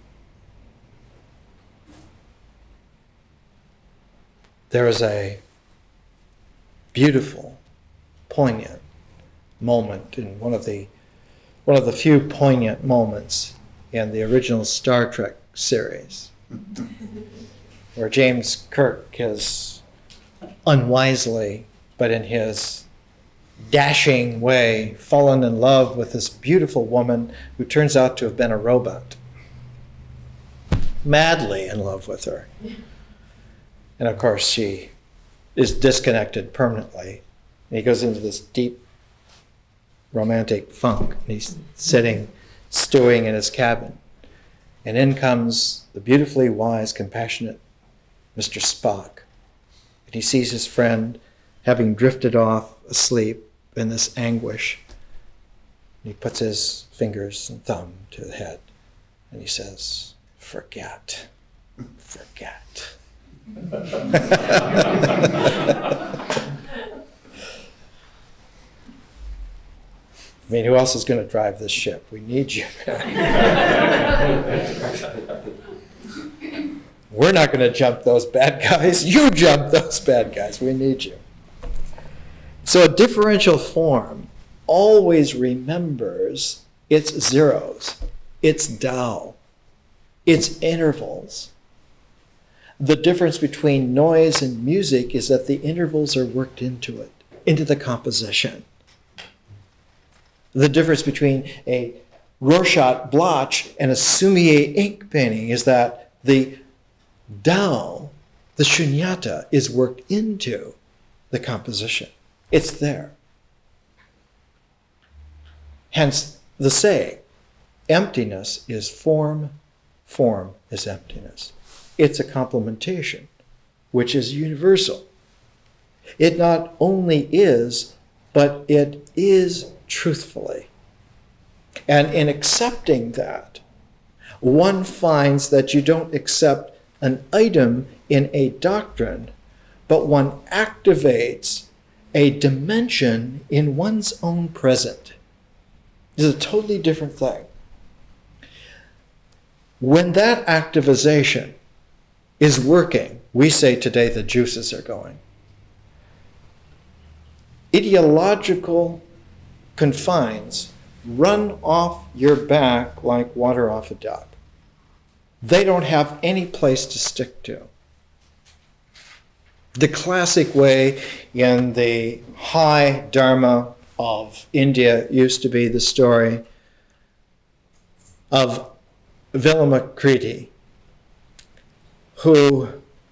There is a beautiful, poignant moment in one of the one of the few poignant moments in the original Star Trek series, where James Kirk has unwisely, but in his dashing way, fallen in love with this beautiful woman who turns out to have been a robot. Madly in love with her. And of course, she is disconnected permanently. And he goes into this deep romantic funk. And he's sitting, stewing in his cabin. And in comes the beautifully wise, compassionate Mister Spock. And he sees his friend having drifted off asleep in this anguish. And he puts his fingers and thumb to the head. And he says, forget, forget. I mean, who else is going to drive this ship? We need you. We're not going to jump those bad guys. You jump those bad guys. We need you. So a differential form always remembers its zeros, its Tao, its intervals. The difference between noise and music is that the intervals are worked into it, into the composition. The difference between a Rorschach blotch and a Sumier ink painting is that the Tao, the shunyata, is worked into the composition. It's there. Hence the saying, emptiness is form, form is emptiness. It's a complementation, which is universal. It not only is, but it is truthfully. And in accepting that, one finds that you don't accept an item in a doctrine, but one activates a dimension in one's own present. This is a totally different thing. When that activization is working, we say today the juices are going. Ideological confines run off your back like water off a duck. They don't have any place to stick to. The classic way in the high Dharma of India used to be the story of Vilamakirti, who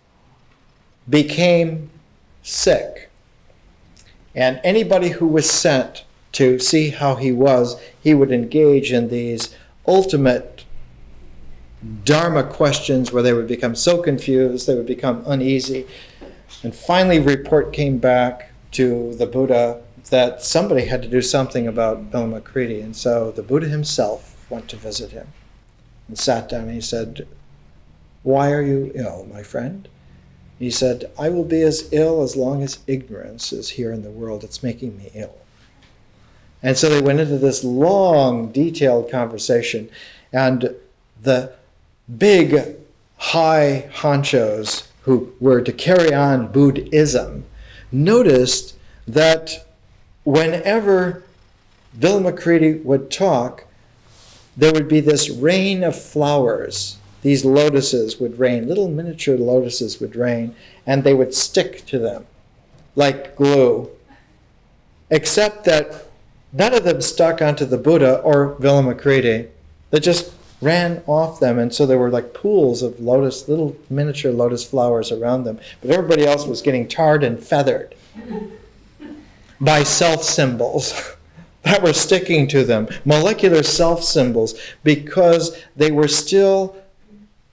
became sick. And anybody who was sent to see how he was, he would engage in these ultimate Dharma questions where they would become so confused, they would become uneasy. And finally, report came back to the Buddha that somebody had to do something about Vilamakirti. And so the Buddha himself went to visit him and sat down and he said, "Why are you ill, my friend?" He said, "I will be as ill as long as ignorance is here in the world. It's making me ill." And so they went into this long, detailed conversation. And the big high honchos who were to carry on Buddhism noticed that whenever Vilamakirti would talk, there would be this rain of flowers. These lotuses would rain, little miniature lotuses would rain, and they would stick to them like glue, except that none of them stuck onto the Buddha or Vilamakirti. They just ran off them, and so there were like pools of lotus, little miniature lotus flowers around them. But everybody else was getting tarred and feathered by self-symbols that were sticking to them, molecular self-symbols, because they were still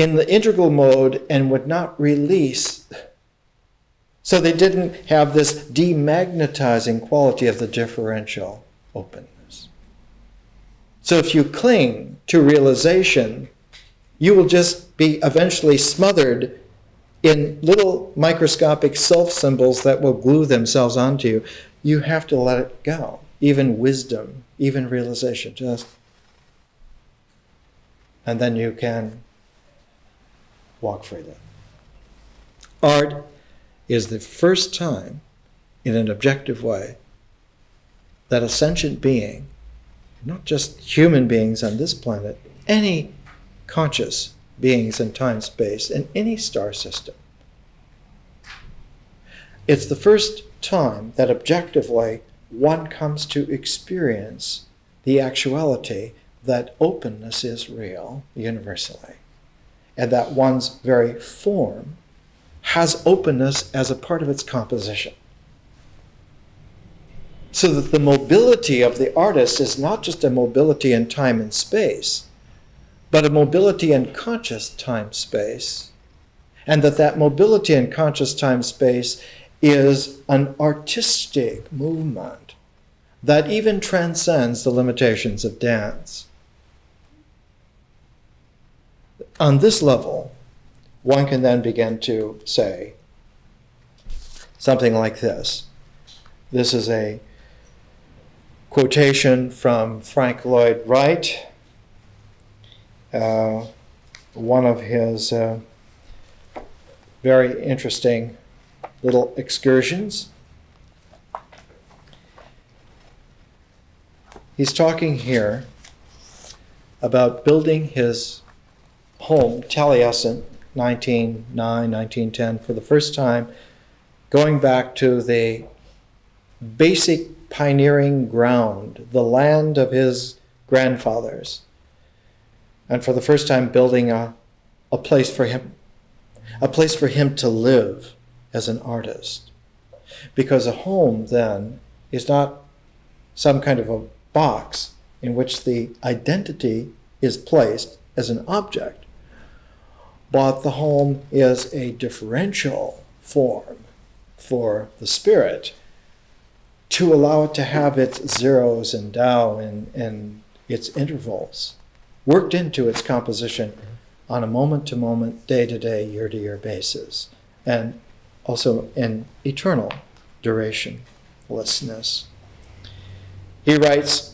in the integral mode and would not release. So they didn't have this demagnetizing quality of the differential openness. So if you cling to realization, you will just be eventually smothered in little microscopic self symbols that will glue themselves onto you. You have to let it go. Even wisdom, even realization, just. And then you can walk freely. Art is the first time, in an objective way, that a sentient being, not just human beings on this planet, any conscious beings in time, space, in any star system, it's the first time that objectively one comes to experience the actuality that openness is real universally, and that one's very form has openness as a part of its composition. So that the mobility of the artist is not just a mobility in time and space, but a mobility in conscious time-space, and that that mobility in conscious time-space is an artistic movement that even transcends the limitations of dance. On this level, one can then begin to say something like this. This is a quotation from Frank Lloyd Wright, uh, one of his uh, very interesting little excursions. He's talking here about building his home, Taliesin, nineteen oh nine, nineteen ten, for the first time, going back to the basic pioneering ground, the land of his grandfathers, and for the first time building a, a place for him, a place for him to live as an artist. Because a home then is not some kind of a box in which the identity is placed as an object, but the home is a differential form for the spirit to allow it to have its zeros and Tao and, and its intervals worked into its composition on a moment-to-moment, day-to-day, year-to-year basis, and also in eternal durationlessness. He writes,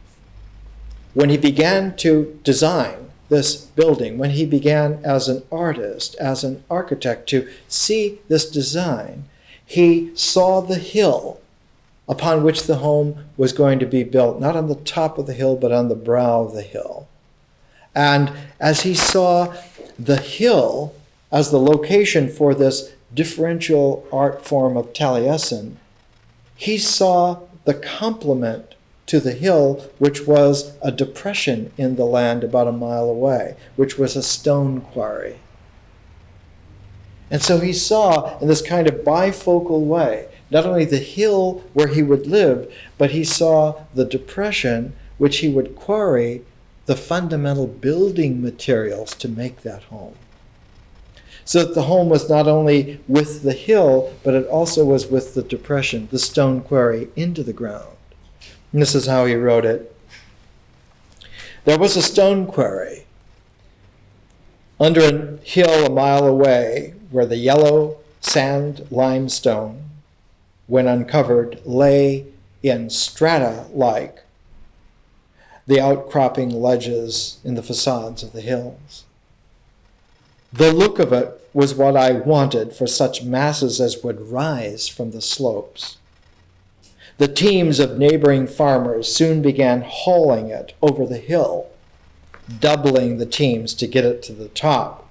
when he began to design this building, when he began as an artist, as an architect, to see this design, he saw the hill upon which the home was going to be built, not on the top of the hill, but on the brow of the hill. And as he saw the hill as the location for this differential art form of Taliesin, he saw the complement to the hill, which was a depression in the land about a mile away, which was a stone quarry. And so he saw in this kind of bifocal way, not only the hill where he would live, but he saw the depression which he would quarry the fundamental building materials to make that home. So that the home was not only with the hill, but it also was with the depression, the stone quarry into the ground. And this is how he wrote it. There was a stone quarry under a hill a mile away where the yellow sand limestone, when uncovered, lay in strata-like the outcropping ledges in the facades of the hills. The look of it was what I wanted for such masses as would rise from the slopes. The teams of neighboring farmers soon began hauling it over the hill, doubling the teams to get it to the top.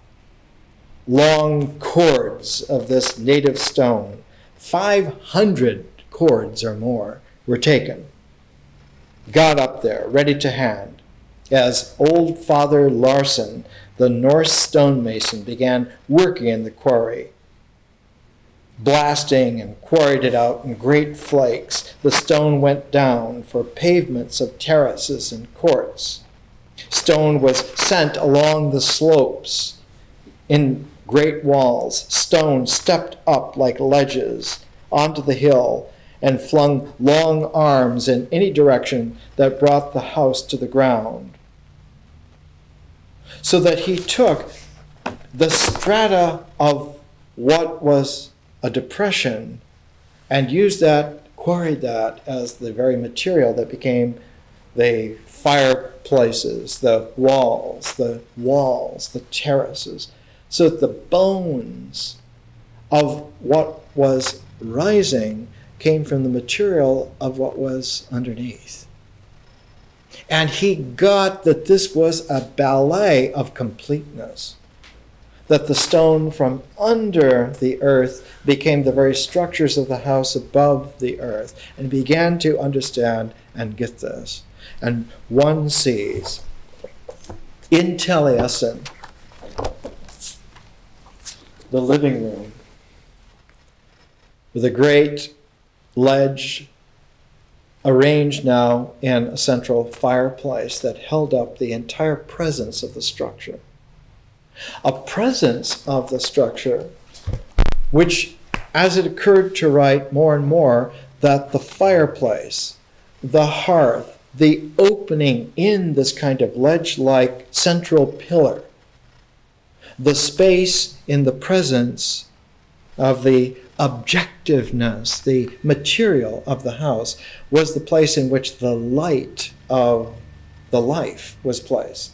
Long cords of this native stone, five hundred cords or more, were taken, got up there, ready to hand, as old Father Larson, the Norse stonemason, began working in the quarry. Blasting and quarried it out in great flakes, the stone went down for pavements of terraces and courts. Stone was sent along the slopes in great walls, stones stepped up like ledges onto the hill and flung long arms in any direction that brought the house to the ground. So that he took the strata of what was a depression and used that, quarried that as the very material that became the fireplaces, the walls, the walls, the terraces, so that the bones of what was rising came from the material of what was underneath. And he got that this was a ballet of completeness, that the stone from under the earth became the very structures of the house above the earth, and began to understand and get this. And one sees in Taliesin, the living room, with a great ledge arranged now in a central fireplace that held up the entire presence of the structure. A presence of the structure which, as it occurred to Wright more and more, that the fireplace, the hearth, the opening in this kind of ledge-like central pillar, the space in the presence of the objectiveness, the material of the house, was the place in which the light of the life was placed.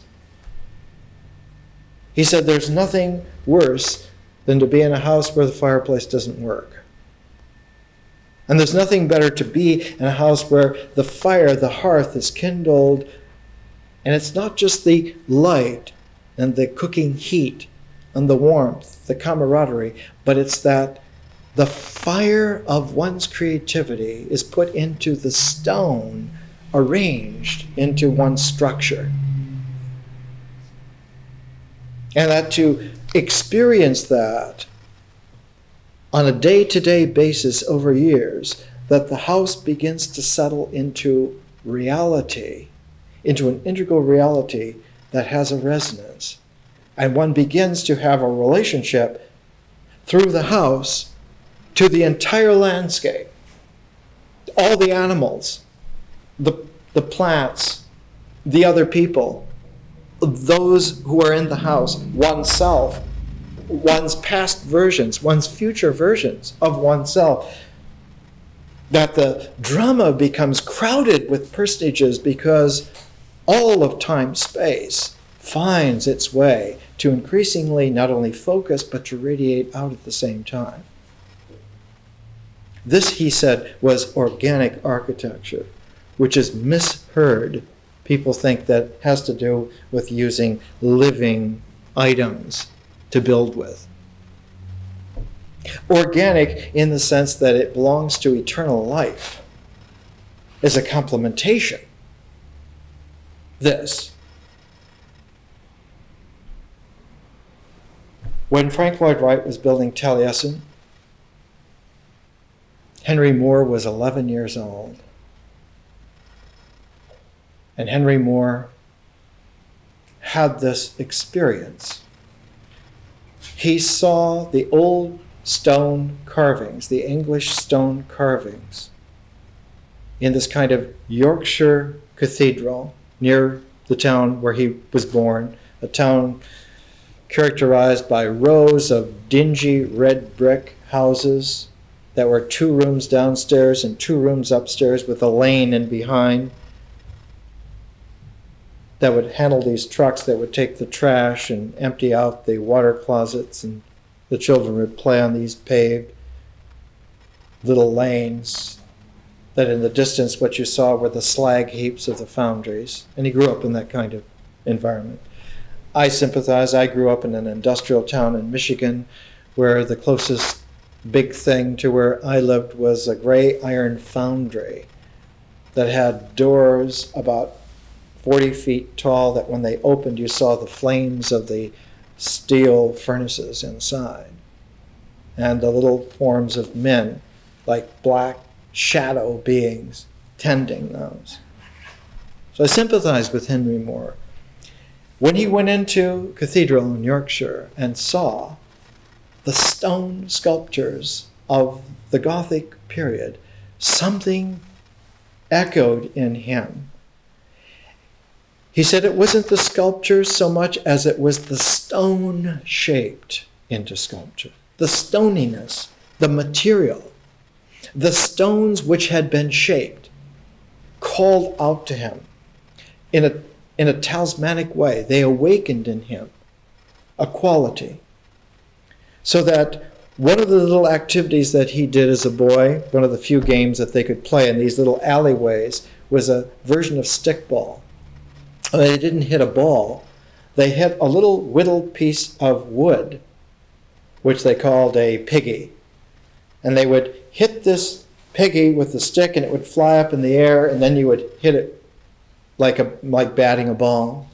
He said there's nothing worse than to be in a house where the fireplace doesn't work. And there's nothing better to be in a house where the fire, the hearth is kindled, and it's not just the light and the cooking heat and the warmth, the camaraderie, but it's that the fire of one's creativity is put into the stone, arranged into one's structure. And that to experience that on a day-to-day basis over years, that the house begins to settle into reality, into an integral reality that has a resonance. And one begins to have a relationship through the house to the entire landscape, all the animals, the, the plants, the other people, those who are in the house, oneself, one's past versions, one's future versions of oneself. That the drama becomes crowded with personages because all of time-space finds its way to increasingly not only focus, but to radiate out at the same time. This, he said, was organic architecture, which is misheard. People think that has to do with using living items to build with. Organic in the sense that it belongs to eternal life is a complementation. This. When Frank Lloyd Wright was building Taliesin, Henry Moore was eleven years old. And Henry Moore had this experience. He saw the old stone carvings, the English stone carvings, in this kind of Yorkshire cathedral near the town where he was born, a town characterized by rows of dingy red brick houses that were two rooms downstairs and two rooms upstairs with a lane in behind that would handle these trucks that would take the trash and empty out the water closets, and the children would play on these paved little lanes that in the distance what you saw were the slag heaps of the foundries. And he grew up in that kind of environment. I sympathize. I grew up in an industrial town in Michigan where the closest big thing to where I lived was a gray iron foundry that had doors about forty feet tall that when they opened you saw the flames of the steel furnaces inside, and the little forms of men like black shadow beings tending those. So I sympathize with Henry Moore. When he went into Cathedral in Yorkshire and saw the stone sculptures of the Gothic period, something echoed in him. He said it wasn't the sculptures so much as it was the stone shaped into sculpture. The stoniness, the material, the stones which had been shaped, called out to him in a, in a talismanic way. They awakened in him a quality. So that one of the little activities that he did as a boy, one of the few games that they could play in these little alleyways, was a version of stickball. They didn't hit a ball. They hit a little whittled piece of wood, which they called a piggy. And they would hit this piggy with the stick, and it would fly up in the air, and then you would hit it like a like batting a ball.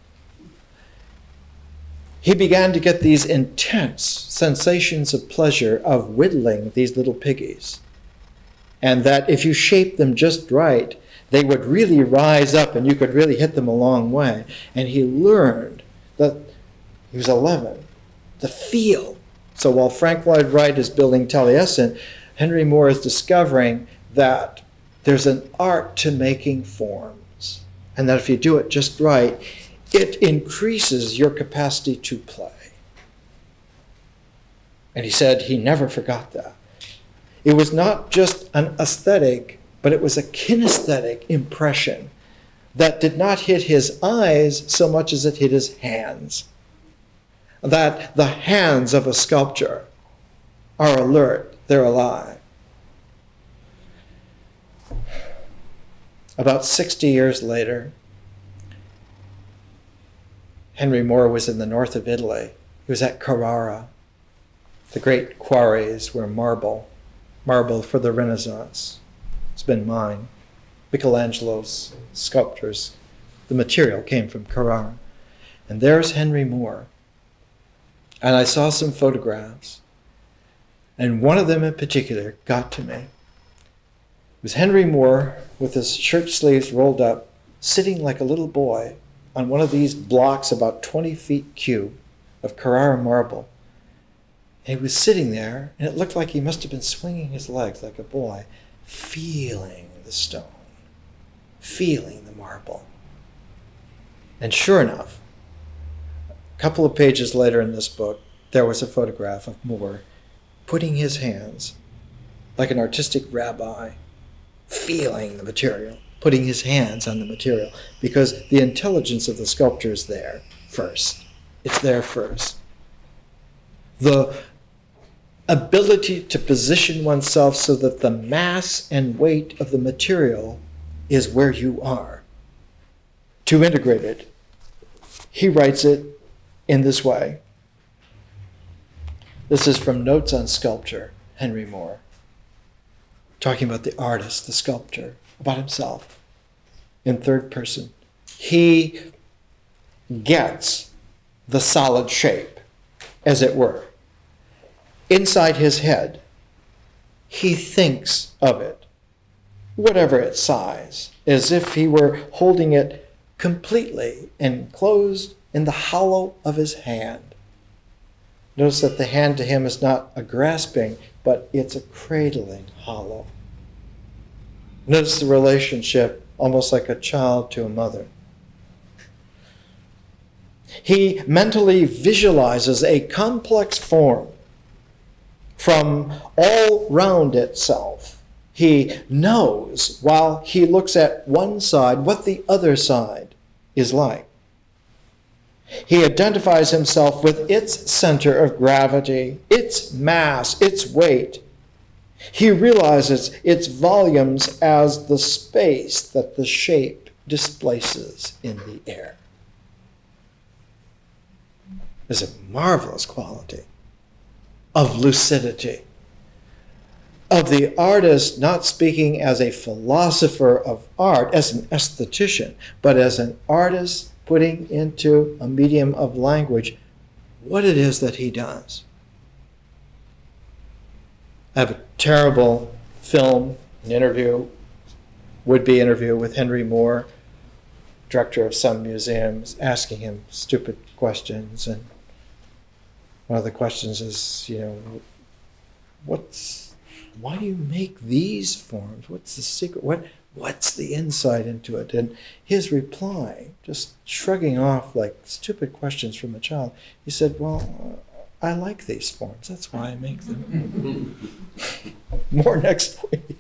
He began to get these intense sensations of pleasure of whittling these little piggies. And that if you shaped them just right, they would really rise up and you could really hit them a long way. And he learned that, he was eleven, to feel. So while Frank Lloyd Wright is building Taliesin, Henry Moore is discovering that there's an art to making forms. And that if you do it just right, it increases your capacity to play. And he said he never forgot that. It was not just an aesthetic, but it was a kinesthetic impression that did not hit his eyes so much as it hit his hands. That the hands of a sculptor are alert, they're alive. About sixty years later, Henry Moore was in the north of Italy. He was at Carrara, the great quarries where marble, marble for the Renaissance, has been mined. Michelangelo's sculptures, the material came from Carrara. And there's Henry Moore. And I saw some photographs, and one of them in particular got to me. It was Henry Moore with his shirt sleeves rolled up, sitting like a little boy on one of these blocks about twenty feet cube of Carrara marble. And he was sitting there, and it looked like he must have been swinging his legs like a boy, feeling the stone, feeling the marble. And sure enough, a couple of pages later in this book, there was a photograph of Moore putting his hands, like an artistic rabbi, feeling the material, putting his hands on the material, because the intelligence of the sculpture is there first. It's there first. The ability to position oneself so that the mass and weight of the material is where you are. To integrate it, he writes it in this way. This is from Notes on Sculpture, Henry Moore, talking about the artist, the sculptor, about himself in third person. He gets the solid shape, as it were, inside his head. He thinks of it, whatever its size, as if he were holding it completely enclosed in the hollow of his hand. Notice that the hand to him is not a grasping, but it's a cradling hollow. Notice the relationship, almost like a child to a mother. He mentally visualizes a complex form from all round itself. He knows, while he looks at one side, what the other side is like. He identifies himself with its center of gravity, its mass, its weight. He realizes its volumes as the space that the shape displaces in the air. There's a marvelous quality of lucidity, of the artist not speaking as a philosopher of art, as an aesthetician, but as an artist putting into a medium of language what it is that he does. I have a terrible film, an interview, would-be interview with Henry Moore, director of some museums asking him stupid questions, and one of the questions is, you know, what's, why do you make these forms? What's the secret? What, what's the insight into it? And his reply, just shrugging off like stupid questions from a child, he said, well, I like these forms. That's why I make them. More next week.